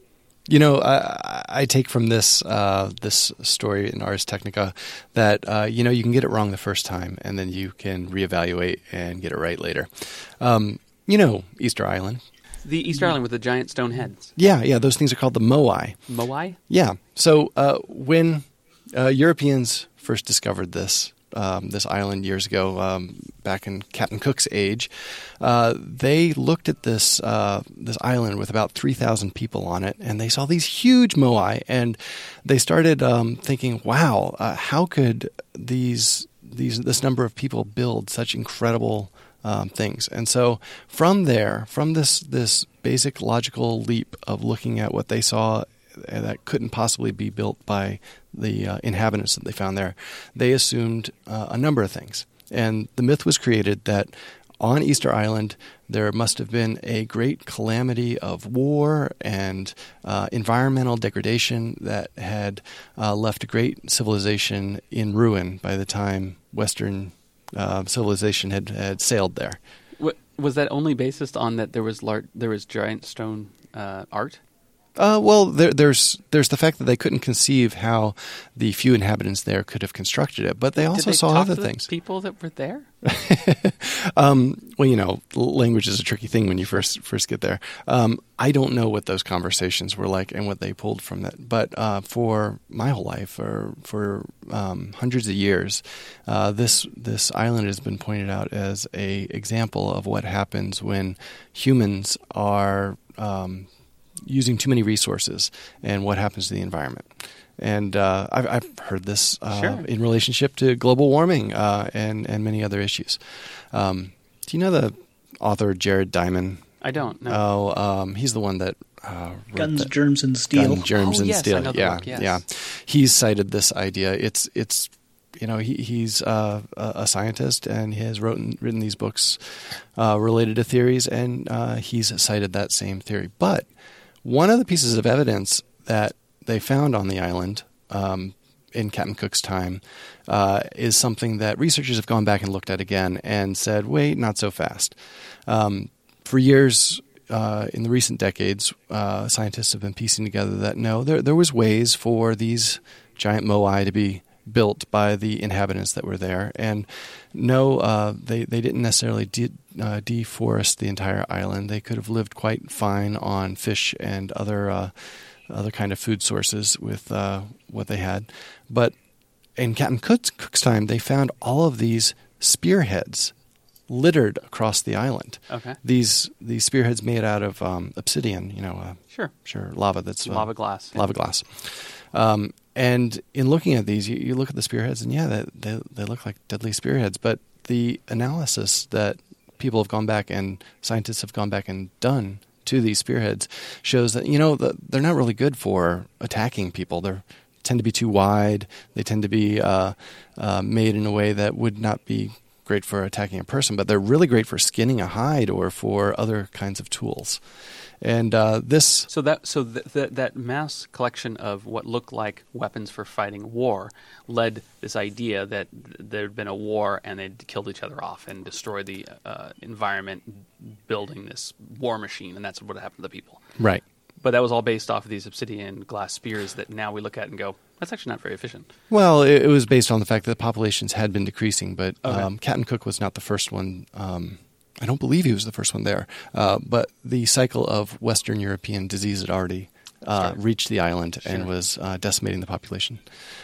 I take from this this story in Ars Technica that, you can get it wrong the first time, and then you can reevaluate and get it right later. Easter Island. The Easter Island with the giant stone heads. Yeah, those things are called the Moai. Moai? Yeah. So when Europeans first discovered this island years ago, back in Captain Cook's age, they looked at this island with about 3,000 people on it, and they saw these huge moai, and they started thinking, "Wow, how could this number of people build such incredible things?" And so from this basic logical leap of looking at what they saw that couldn't possibly be built by the inhabitants that they found there, they assumed a number of things. And the myth was created that on Easter Island, there must have been a great calamity of war and environmental degradation that had left a great civilization in ruin by the time Western civilization had sailed there. Was that only based on that there was giant stone art? Well, there's the fact that they couldn't conceive how the few inhabitants there could have constructed it, but they also saw other things. People that were there? Well, language is a tricky thing when you first get there. I don't know what those conversations were like and what they pulled from that. But for my whole life, or for hundreds of years, this island has been pointed out as a example of what happens when humans are using too many resources and what happens to the environment. And I've heard this in relationship to global warming and many other issues. Do you know the author Jared Diamond? I don't know. Oh, he's the one that wrote Guns, Germs, and Steel. Guns, Germs, and yes, Steel. I know the Yeah, book, yes. yeah. He's cited this idea. It's he's a scientist, and he has written these books related to theories, and he's cited that same theory. But one of the pieces of evidence that they found on the island in Captain Cook's time is something that researchers have gone back and looked at again and said, wait, not so fast. For years, in the recent decades, scientists have been piecing together that no, there was ways for these giant moai to be built by the inhabitants that were there, and no, they didn't necessarily deforest the entire island. They could have lived quite fine on fish and other kind of food sources with what they had. But in Captain Cook's time, they found all of these spearheads littered across the island. Okay. These spearheads made out of obsidian, sure, lava. That's lava glass. Lava glass. And in looking at these, you look at the spearheads, and they look like deadly spearheads. But the analysis that people have gone back and scientists have gone back and done to these spearheads shows that they're not really good for attacking people. They tend to be too wide. They tend to be made in a way that would not be great for attacking a person, but they're really great for skinning a hide or for other kinds of tools. And that mass collection of what looked like weapons for fighting war led this idea that there'd been a war and they'd killed each other off and destroyed the environment, building this war machine, and that's what happened to the people. Right. But that was all based off of these obsidian glass spears that now we look at and go, that's actually not very efficient. Well, it was based on the fact that populations had been decreasing, but Okay. Captain Cook was not the first one. I don't believe he was the first one there. But the cycle of Western European disease had already reached the island and was decimating the population.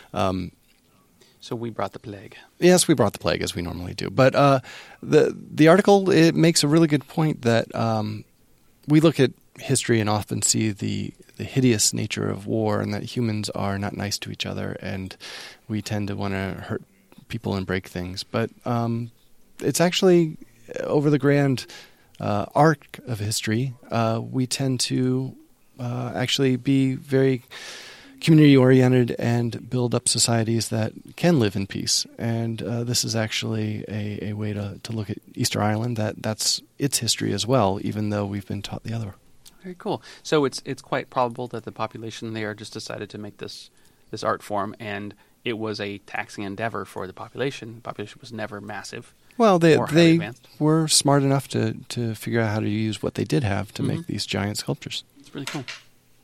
So we brought the plague. Yes, we brought the plague, as we normally do. But the article, it makes a really good point that we look at history and often see the hideous nature of war and that humans are not nice to each other and we tend to want to hurt people and break things. But it's actually, over the grand arc of history, we tend to actually be very community-oriented and build up societies that can live in peace. And this is actually a way to look at Easter Island, that's its history as well, even though we've been taught the other. Very cool. So it's quite probable that the population there just decided to make this art form, and it was a taxing endeavor for the population. The population was never massive. Well, they advanced. were smart enough to figure out how to use what they did have to make these giant sculptures. It's really cool.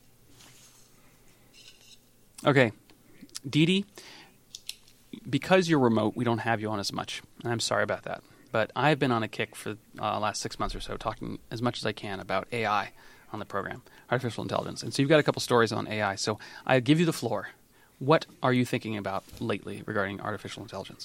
Okay, Dee Dee, because you're remote, we don't have you on as much, and I'm sorry about that. But I've been on a kick for the last 6 months or so, talking as much as I can about AI on the program, artificial intelligence. And so you've got a couple stories on AI, so I give you the floor. What are you thinking about lately regarding artificial intelligence?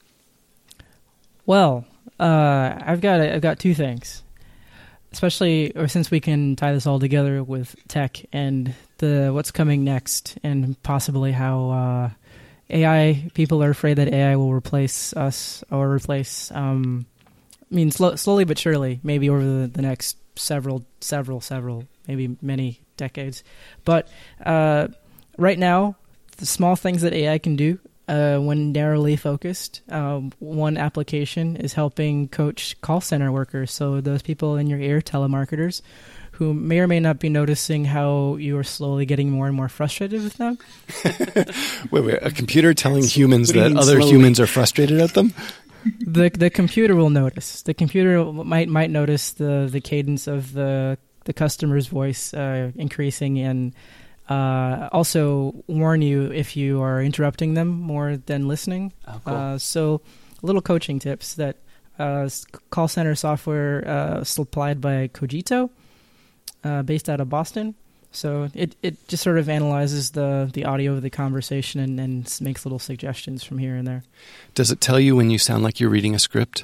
Well, I've got two things, especially or since we can tie this all together with tech and what's coming next, and possibly how AI people are afraid that AI will replace us or replace. Slowly but surely, maybe over the next several, maybe many decades. But right now, the small things that AI can do when narrowly focused. One application is helping coach call center workers, so those people in your ear, telemarketers, who may or may not be noticing how you are slowly getting more and more frustrated with them. Wait, a computer telling humans What do you that mean other slowly? humans are frustrated at them? The computer will notice. The computer might notice the cadence of the customer's voice increasing, and also warn you if you are interrupting them more than listening. Oh, cool. So little coaching tips that call center software supplied by Cogito, based out of Boston. So it just sort of analyzes the audio of the conversation and makes little suggestions from here and there. Does it tell you when you sound like you're reading a script?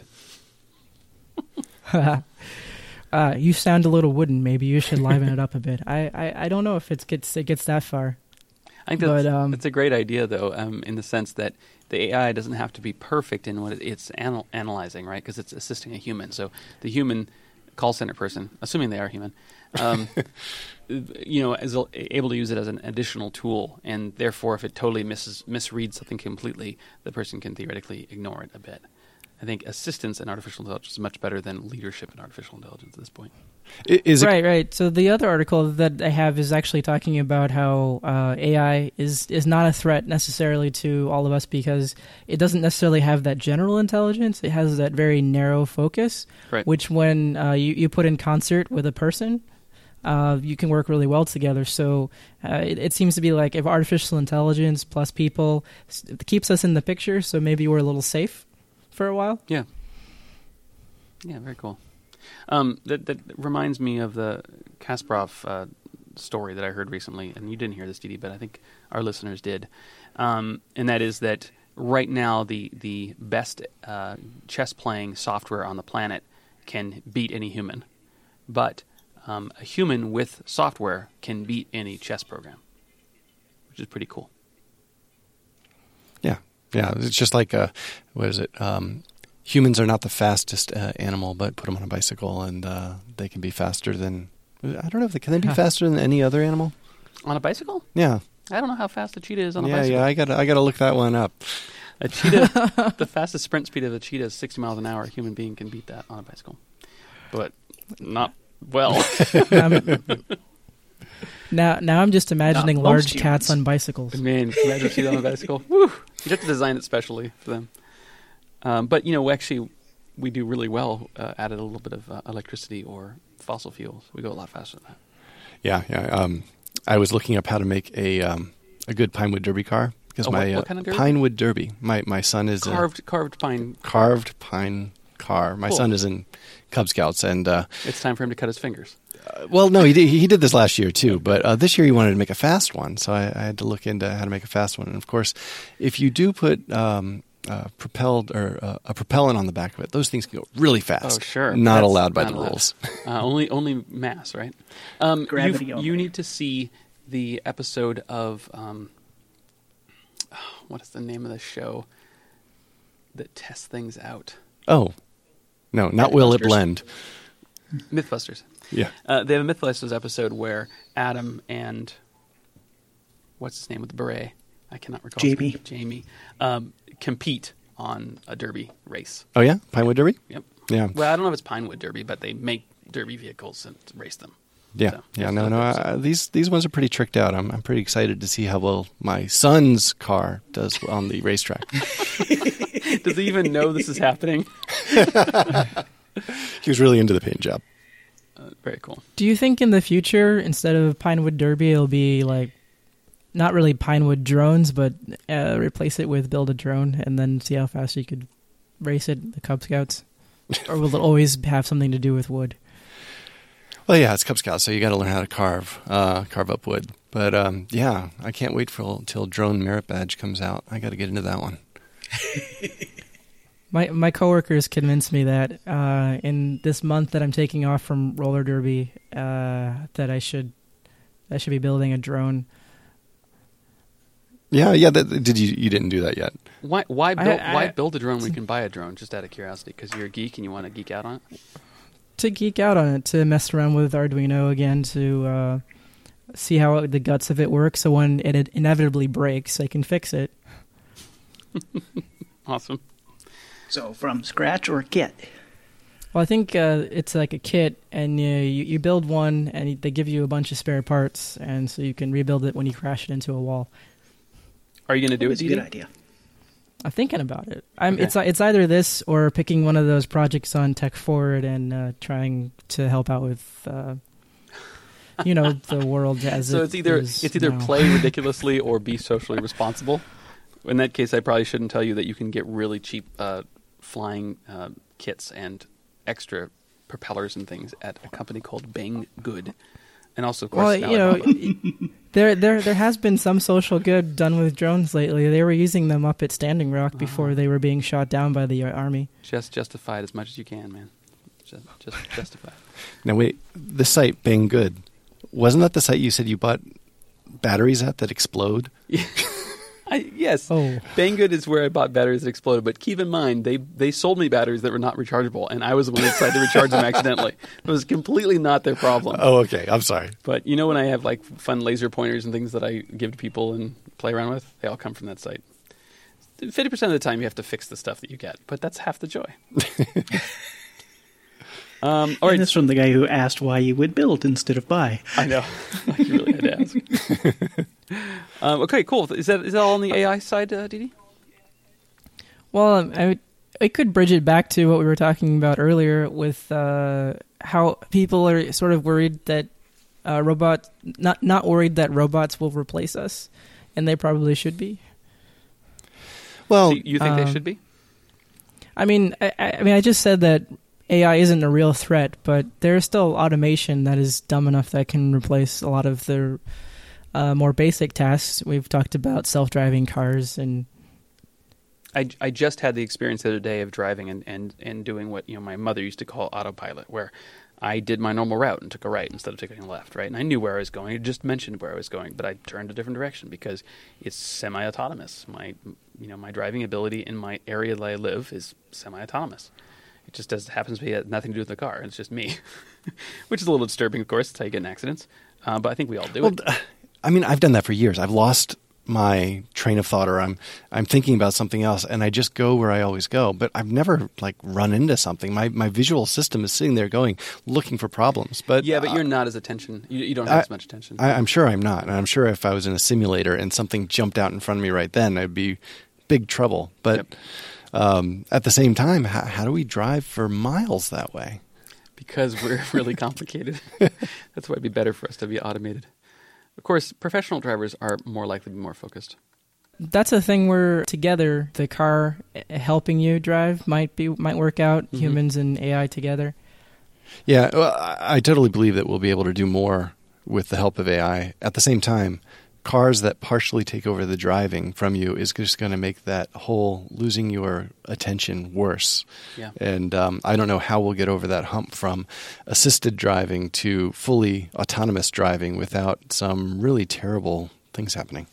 You sound a little wooden. Maybe you should liven it up a bit. I don't know if it gets that far. I think that's a great idea, though, in the sense that the AI doesn't have to be perfect in what it's analyzing, right? Because it's assisting a human. So the human call center person, assuming they are human, is able to use it as an additional tool, and therefore, if it totally misreads something completely, the person can theoretically ignore it a bit. I think assistance in artificial intelligence is much better than leadership in artificial intelligence at this point. Right. So the other article that I have is actually talking about how AI is not a threat necessarily to all of us because it doesn't necessarily have that general intelligence. It has that very narrow focus, right, which when you put in concert with a person, you can work really well together. So it seems to be like if artificial intelligence plus people keeps us in the picture, so maybe we're a little safe for a while. Yeah, very cool. That reminds me of the Kasparov story that I heard recently, and you didn't hear this, Didi, but I think our listeners did. And that is that right now the best chess playing software on the planet can beat any human, but a human with software can beat any chess program, which is pretty cool. Yeah, it's just like, what is it? Humans are not the fastest animal, but put them on a bicycle and they can be faster than, I don't know, can they be faster than any other animal? On a bicycle? Yeah. I don't know how fast a cheetah is on a bicycle. Yeah, I gotta look that one up. A cheetah, the fastest sprint speed of a cheetah is 60 miles an hour. A human being can beat that on a bicycle, but not well. Now I'm just imagining Not large most cats humans. on bicycles. Man, can you imagine a cheetah on a bicycle? Woo! You'd have to design it specially for them. But we do really well at a little bit of electricity or fossil fuels. We go a lot faster than that. Yeah. I was looking up how to make a good Pinewood Derby car because what kind of derby? Pinewood Derby. My son is Carved pine. carved pine car. My son is in Cub Scouts, and It's time for him to cut his fingers. well, no, he did this last year too, but this year he wanted to make a fast one, so I had to look into how to make a fast one. And of course, if you do put propelled or a propellant on the back of it, those things can go really fast. Oh, sure. Not That's allowed by not the allowed. rules. Only mass, right? Gravity You only. need to see the episode of what is the name of the show that tests things out? Oh, no, not Will It Mythbusters. Blend. Mythbusters. Yeah. They have a Mythbusters episode where Adam and what's his name with the beret? I cannot recall. his Jamie. name. Jamie compete on a derby race. Oh yeah, Pinewood Derby. Yep. Yeah. Well, I don't know if it's Pinewood Derby, but they make derby vehicles and race them. Yeah, So, yeah, that's no, another episode. these ones are pretty tricked out. I'm pretty excited to see how well my son's car does on the racetrack. Does he even know this is happening? He was really into the paint job. Very cool. Do you think in the future, instead of Pinewood Derby, it'll be like not really Pinewood drones, but replace it with build a drone and then see how fast you could race it, the Cub Scouts? Or will it always have something to do with wood? Well, yeah, it's Cub Scouts, so you got to learn how to carve up wood. But yeah, I can't wait till Drone Merit Badge comes out. I got to get into that one. My coworkers convinced me that in this month that I'm taking off from roller derby, that I should be building a drone. Yeah. You didn't do that yet? Why build a drone when we can buy a drone? Just out of curiosity, because you're a geek and you want to geek out on it. To geek out on it, to mess around with Arduino again, to see how the guts of it work. So when it inevitably breaks, I can fix it. Awesome. So from scratch or kit? Well, I think it's like a kit, and you build one, and they give you a bunch of spare parts, and so you can rebuild it when you crash it into a wall. Are you going to do it, It's a good Didi? idea. I'm thinking about it. Okay. It's either this or picking one of those projects on Tech Forward and trying to help out with, the world as So it it's either is now. play ridiculously or be socially responsible. In that case, I probably shouldn't tell you that you can get really cheap flying kits and extra propellers and things at a company called Bang Good, and also, of course, Well, there has been some social good done with drones lately. They were using them up at Standing Rock before they were being shot down by the army. just justify it as much as you can, man. Just justify it. Now wait, the site Bang Good, wasn't that the site you said you bought batteries at that explode? Yes. Oh. Banggood is where I bought batteries that exploded, but keep in mind, they sold me batteries that were not rechargeable, and I was the one that decided to recharge them accidentally. It was completely not their problem. Oh, okay. I'm sorry. But you know when I have like fun laser pointers and things that I give to people and play around with? They all come from that site. 50% of the time you have to fix the stuff that you get, but that's half the joy. All And right. this from the guy who asked why you would build instead of buy. I know. You really had to ask. Okay, cool. Is that all on the AI side, Didi? Well, I could bridge it back to what we were talking about earlier with how people are sort of worried that not worried that robots will replace us, and they probably should be. Well, So you think they should be? I mean, I just said that AI isn't a real threat, but there's still automation that is dumb enough that can replace a lot of the more basic tasks. We've talked about self-driving cars, and I just had the experience the other day of driving and doing what my mother used to call autopilot, where I did my normal route and took a right instead of taking a left, right? And I knew where I was going. It just mentioned where I was going, but I turned a different direction because it's semi-autonomous. My driving ability in my area that I live is semi-autonomous. It just happens to be nothing to do with the car. It's just me, which is a little disturbing, of course. That's how you get in accidents. But I think we all do it. I mean, I've done that for years. I've lost my train of thought, or I'm thinking about something else, and I just go where I always go. But I've never run into something. My visual system is sitting there looking for problems. But Yeah, but you're not as attention. You don't have as much attention. I'm sure I'm not, and I'm sure if I was in a simulator and something jumped out in front of me right then, I'd be big trouble. But Yep. At the same time, how do we drive for miles that way? Because we're really complicated. That's why it'd be better for us to be automated. Of course, professional drivers are more likely to be more focused. that's a thing where together the car helping you drive might work out. Mm-hmm. Humans and AI together. Yeah, well, I totally believe that we'll be able to do more with the help of AI. At the same time, cars that partially take over the driving from you is just going to make that whole losing your attention worse. Yeah. And I don't know how we'll get over that hump from assisted driving to fully autonomous driving without some really terrible things happening.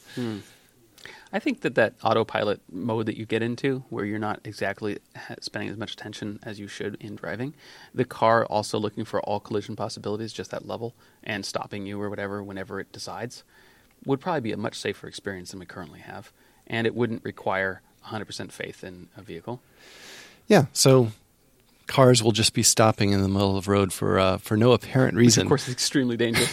I think that autopilot mode that you get into, where you're not exactly spending as much attention as you should in driving, the car also looking for all collision possibilities, just that level, and stopping you or whatever whenever it decides, would probably be a much safer experience than we currently have. And it wouldn't require 100% faith in a vehicle. Yeah, so cars will just be stopping in the middle of the road for no apparent reason. Of course, it's extremely dangerous.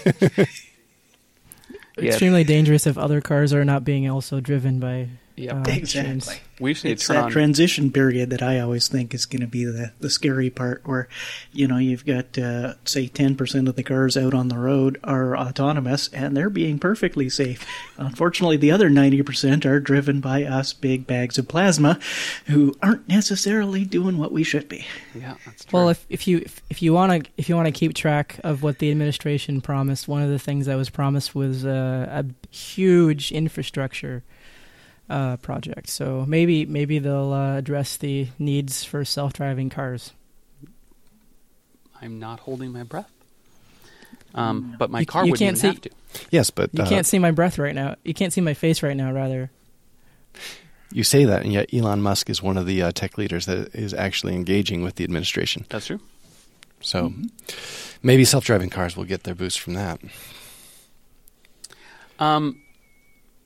Yeah. Extremely dangerous if other cars are not being also driven by Yeah. machines. Exactly. We just need It's to turn that on. transition period that I always think is going to be the scary part where, you've got, say, 10% of the cars out on the road are autonomous and they're being perfectly safe. Unfortunately, the other 90% are driven by us big bags of plasma who aren't necessarily doing what we should be. Yeah, that's true. Well, if you want to keep track of what the administration promised, one of the things that was promised was a huge infrastructure project. So maybe they'll address the needs for self-driving cars. I'm not holding my breath. But my You- car you wouldn't can't even see- have to. Yes, but You can't see my breath right now. You can't see my face right now, rather. you say that, and yet Elon Musk is one of the tech leaders that is actually engaging with the administration. That's true. So maybe self-driving cars will get their boost from that.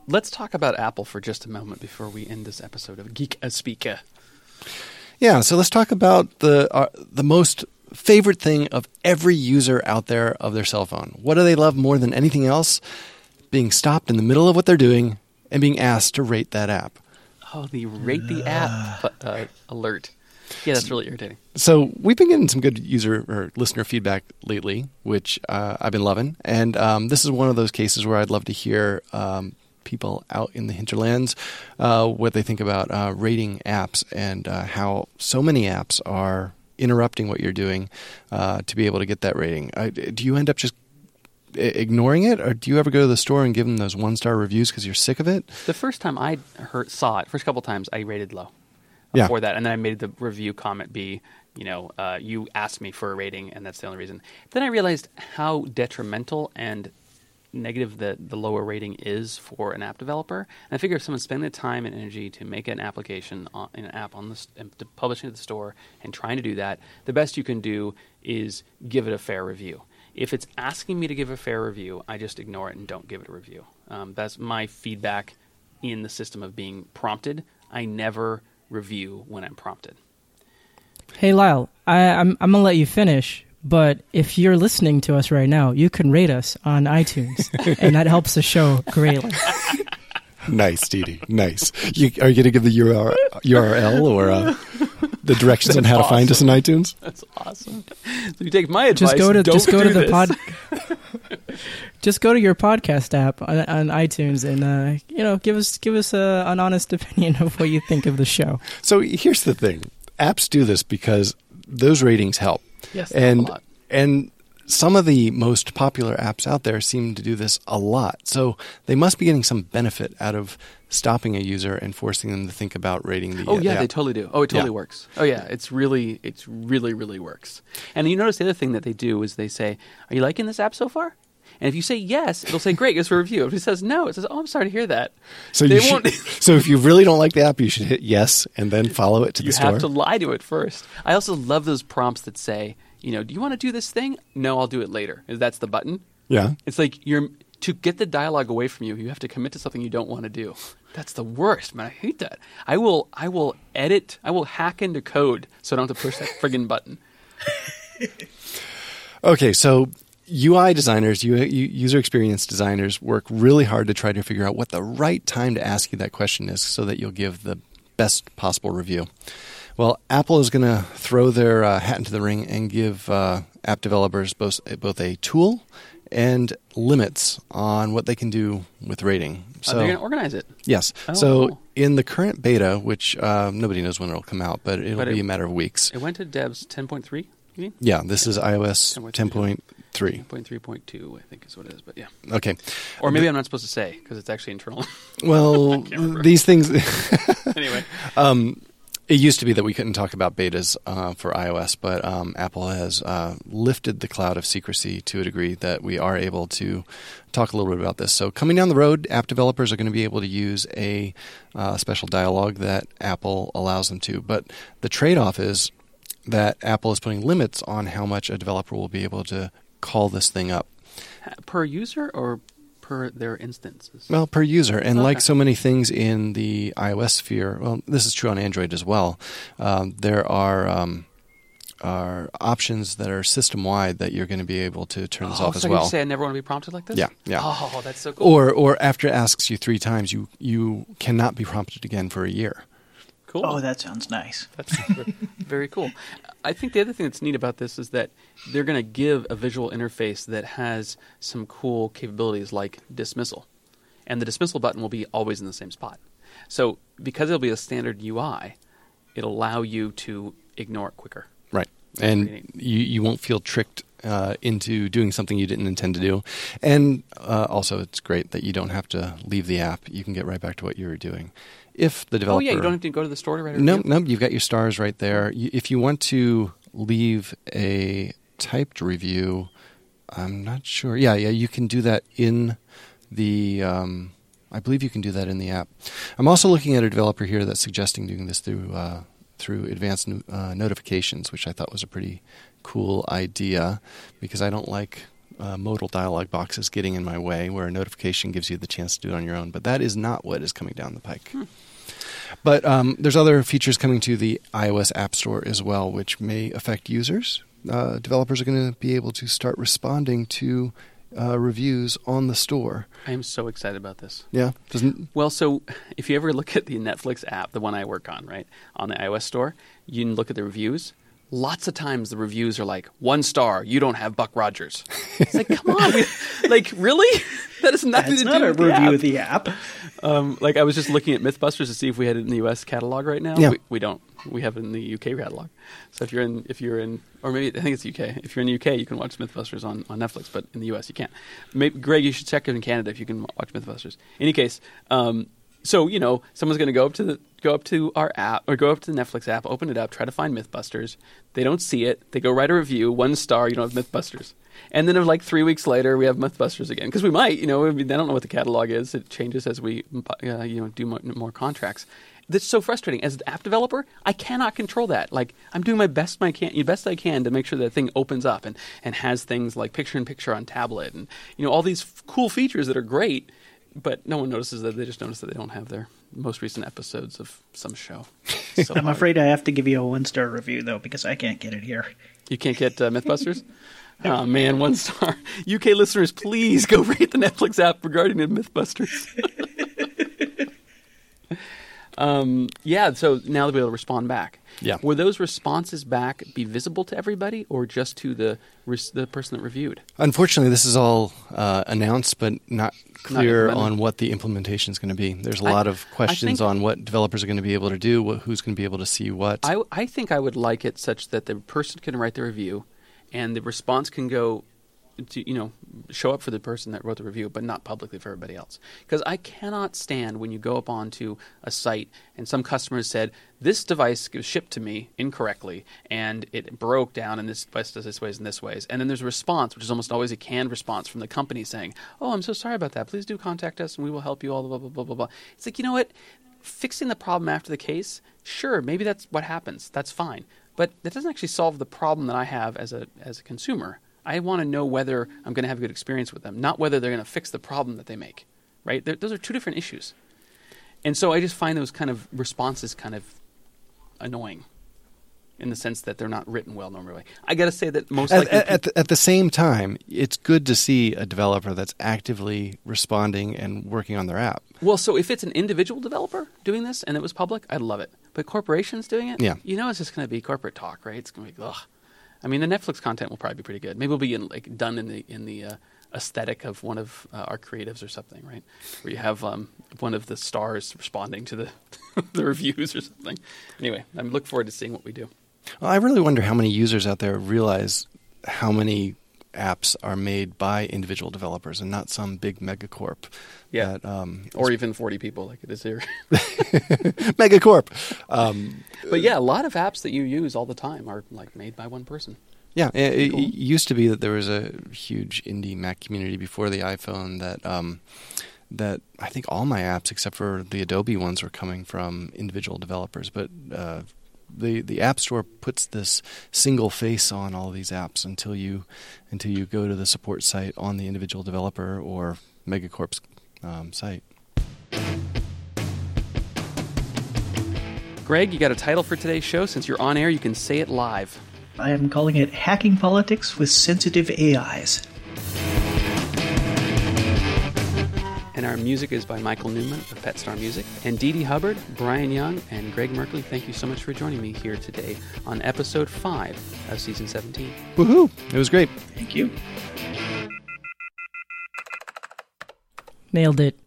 let's talk about Apple for just a moment before we end this episode of Geek as Speaker. Yeah, so let's talk about the most favorite thing of every user out there of their cell phone. What do they love more than anything else? Being stopped in the middle of what they're doing and being asked to rate that app. Oh, the rate the app alert. Yeah, that's really irritating. So we've been getting some good user or listener feedback lately, which I've been loving. And this is one of those cases where I'd love to hear people out in the hinterlands what they think about rating apps and how so many apps are interrupting what you're doing to be able to get that rating. Do you end up just ignoring it, or do you ever go to the store and give them those 1-star reviews because you're sick of it? The first time I saw it, first couple of times, I rated low Yeah. for that. And then I made the review comment be, you asked me for a rating, and that's the only reason. Then I realized how detrimental and negative the lower rating is for an app developer. And I figure if someone's spending the time and energy to make an application, an app on this, and to publish it to the store and trying to do that, the best you can do is give it a fair review. If it's asking me to give a fair review, I just ignore it and don't give it a review. That's my feedback in the system of being prompted. I never review when I'm prompted. Hey, Lyle, I'm going to let you finish, but if you're listening to us right now, you can rate us on iTunes, and that helps the show greatly. Nice, Dee. Nice. Are you going to give the URL or the directions on how to find us in iTunes? That's awesome. So you take my advice. Just go to your podcast app on iTunes and give us an honest opinion of what you think of the show. So here's the thing: apps do this because those ratings help. Yes, and a lot. and some of the most popular apps out there seem to do this a lot. So they must be getting some benefit out of stopping a user and forcing them to think about rating the Oh, yeah, app. they totally do. Oh, it totally works. Oh, yeah, it's really works. And you notice the other thing that they do is they say, are you liking this app so far? And if you say yes, it'll say, great, it's a review. If it says no, it says, oh, I'm sorry to hear that. So they won't. So if you really don't like the app, you should hit yes and then follow it to the store. You have to lie to it first. I also love those prompts that say, do you want to do this thing? No, I'll do it later. That's the button. Yeah. It's like to get the dialogue away from you, you have to commit to something you don't want to do. That's the worst, man. I hate that. I will hack into code so I don't have to push that friggin' button. Okay, so UI designers, user experience designers work really hard to try to figure out what the right time to ask you that question is so that you'll give the best possible review. Well, Apple is going to throw their hat into the ring and give app developers both a tool and limits on what they can do with rating. So they're going to organize it. Yes. Oh, so cool. In the current beta, which nobody knows when it'll come out, but it'll be a matter of weeks. It went to devs 10.3, you mean? Yeah, this is iOS 10.3. 10.3.2, I think is what it is, but yeah. Okay. Or maybe I'm not supposed to say because it's actually internal. Well, these things... Anyway. It used to be that we couldn't talk about betas for iOS, but Apple has lifted the cloud of secrecy to a degree that we are able to talk a little bit about this. So coming down the road, app developers are going to be able to use a special dialogue that Apple allows them to. But the trade-off is that Apple is putting limits on how much a developer will be able to call this thing up. Per user or per their instances? Well, per user. And like so many things in the iOS sphere, well, this is true on Android as well, there are options that are system-wide that you're going to be able to turn this off as well. You say I never want to be prompted like this? Yeah. Oh, that's so cool. Or after it asks you 3 times, you cannot be prompted again for a year. Cool. Oh, that sounds nice. That's very cool. I think the other thing that's neat about this is that they're going to give a visual interface that has some cool capabilities like dismissal. And the dismissal button will be always in the same spot. So because it'll be a standard UI, it'll allow you to ignore it quicker. Right. And you won't feel tricked into doing something you didn't intend to do. And also it's great that you don't have to leave the app. You can get right back to what you were doing. If the developer... Oh, yeah, you don't have to go to the store to write a No, review? you've got your stars right there. If you want to leave a typed review, I'm not sure. Yeah, you can do that in the... I believe you can do that in the app. I'm also looking at a developer here that's suggesting doing this through advanced notifications, which I thought was a pretty cool idea because I don't like modal dialog boxes getting in my way, where a notification gives you the chance to do it on your own. But that is not what is coming down the pike. But there's other features coming to the iOS App Store as well, which may affect users. Developers are going to be able to start responding to reviews on the store. I am so excited about this. Yeah. Well, so if you ever look at the Netflix app, the one I work on, right, on the iOS store, you can look at the reviews. Lots of times the reviews are like, 1 star, you don't have Buck Rogers. It's like, come on. Like, really? That has nothing to do with the app. That's not a review of the app. Like, I was just looking at Mythbusters to see if we had it in the U.S. catalog right now. Yeah. We don't. We have it in the U.K. catalog. So if you're in, or maybe I think it's U.K. If you're in the U.K., you can watch Mythbusters on Netflix, but in the U.S. you can't. Maybe, Greg, you should check in Canada if you can watch Mythbusters. In any case, so someone's going to go up to our app or go up to the Netflix app, open it up, try to find Mythbusters. They don't see it. They go write a review, 1 star. You don't have Mythbusters. And then like 3 weeks later, we have Mythbusters again because we might. I don't know what the catalog is. It changes as we do more contracts. That's so frustrating. As an app developer, I cannot control that. Like, I'm doing my best I can to make sure that thing opens up and has things like picture-in-picture on tablet and all these cool features that are great, but no one notices that. They just notice that they don't have their most recent episodes of some show. So I'm afraid I have to give you a 1-star review, though, because I can't get it here. You can't get Mythbusters? Oh, man, 1 star. UK listeners, please go rate the Netflix app regarding the Mythbusters. So now they'll be able to respond back. Yeah. Will those responses back be visible to everybody or just to the person that reviewed? Unfortunately, this is all announced, but not clear on what the implementation is going to be. There's a lot of questions on what developers are going to be able to do, who's going to be able to see what. I think I would like it such that the person can write the review and the response can go to, show up for the person that wrote the review, but not publicly for everybody else. Because I cannot stand when you go up onto a site and some customers said, this device was shipped to me incorrectly and it broke down and this device does this ways and this ways. And then there's a response, which is almost always a canned response from the company saying, oh, I'm so sorry about that. Please do contact us and we will help you, all blah, blah, blah, blah, blah. It's like, you know what? Fixing the problem after the case, sure, maybe that's what happens. That's fine. But that doesn't actually solve the problem that I have as a consumer. I want to know whether I'm going to have a good experience with them, not whether they're going to fix the problem that they make, right? Those are two different issues. And so I just find those kind of responses kind of annoying in the sense that they're not written well normally. I got to say that most likely... At the same time, it's good to see a developer that's actively responding and working on their app. Well, so if it's an individual developer doing this and it was public, I'd love it. But corporations doing it? Yeah. It's just going to be corporate talk, right? It's going to be, ugh. I mean, the Netflix content will probably be pretty good. Maybe it'll be done in the aesthetic of one of our creatives or something, right? Where you have one of the stars responding to the the reviews or something. Anyway, I'm looking forward to seeing what we do. Well, I really wonder how many users out there realize how many apps are made by individual developers and not some big megacorp. Yeah, or even 40 people like it is here. Megacorp. But yeah, a lot of apps that you use all the time are like made by one person. Yeah, it used to be that there was a huge indie Mac community before the iPhone that I think all my apps except for the Adobe ones were coming from individual developers. But the App Store puts this single face on all of these apps until you go to the support site on the individual developer or Megacorp's site. Greg, you got a title for today's show? Since you're on air, you can say it live. I am calling it Hacking Politics with Sensitive AIs. And our music is by Michael Newman of PetStar Music. And Dee Dee Hubbard, Brian Young, and Greg Merkley, thank you so much for joining me here today on episode 5 of season 17. Woohoo! It was great. Thank you. Nailed it.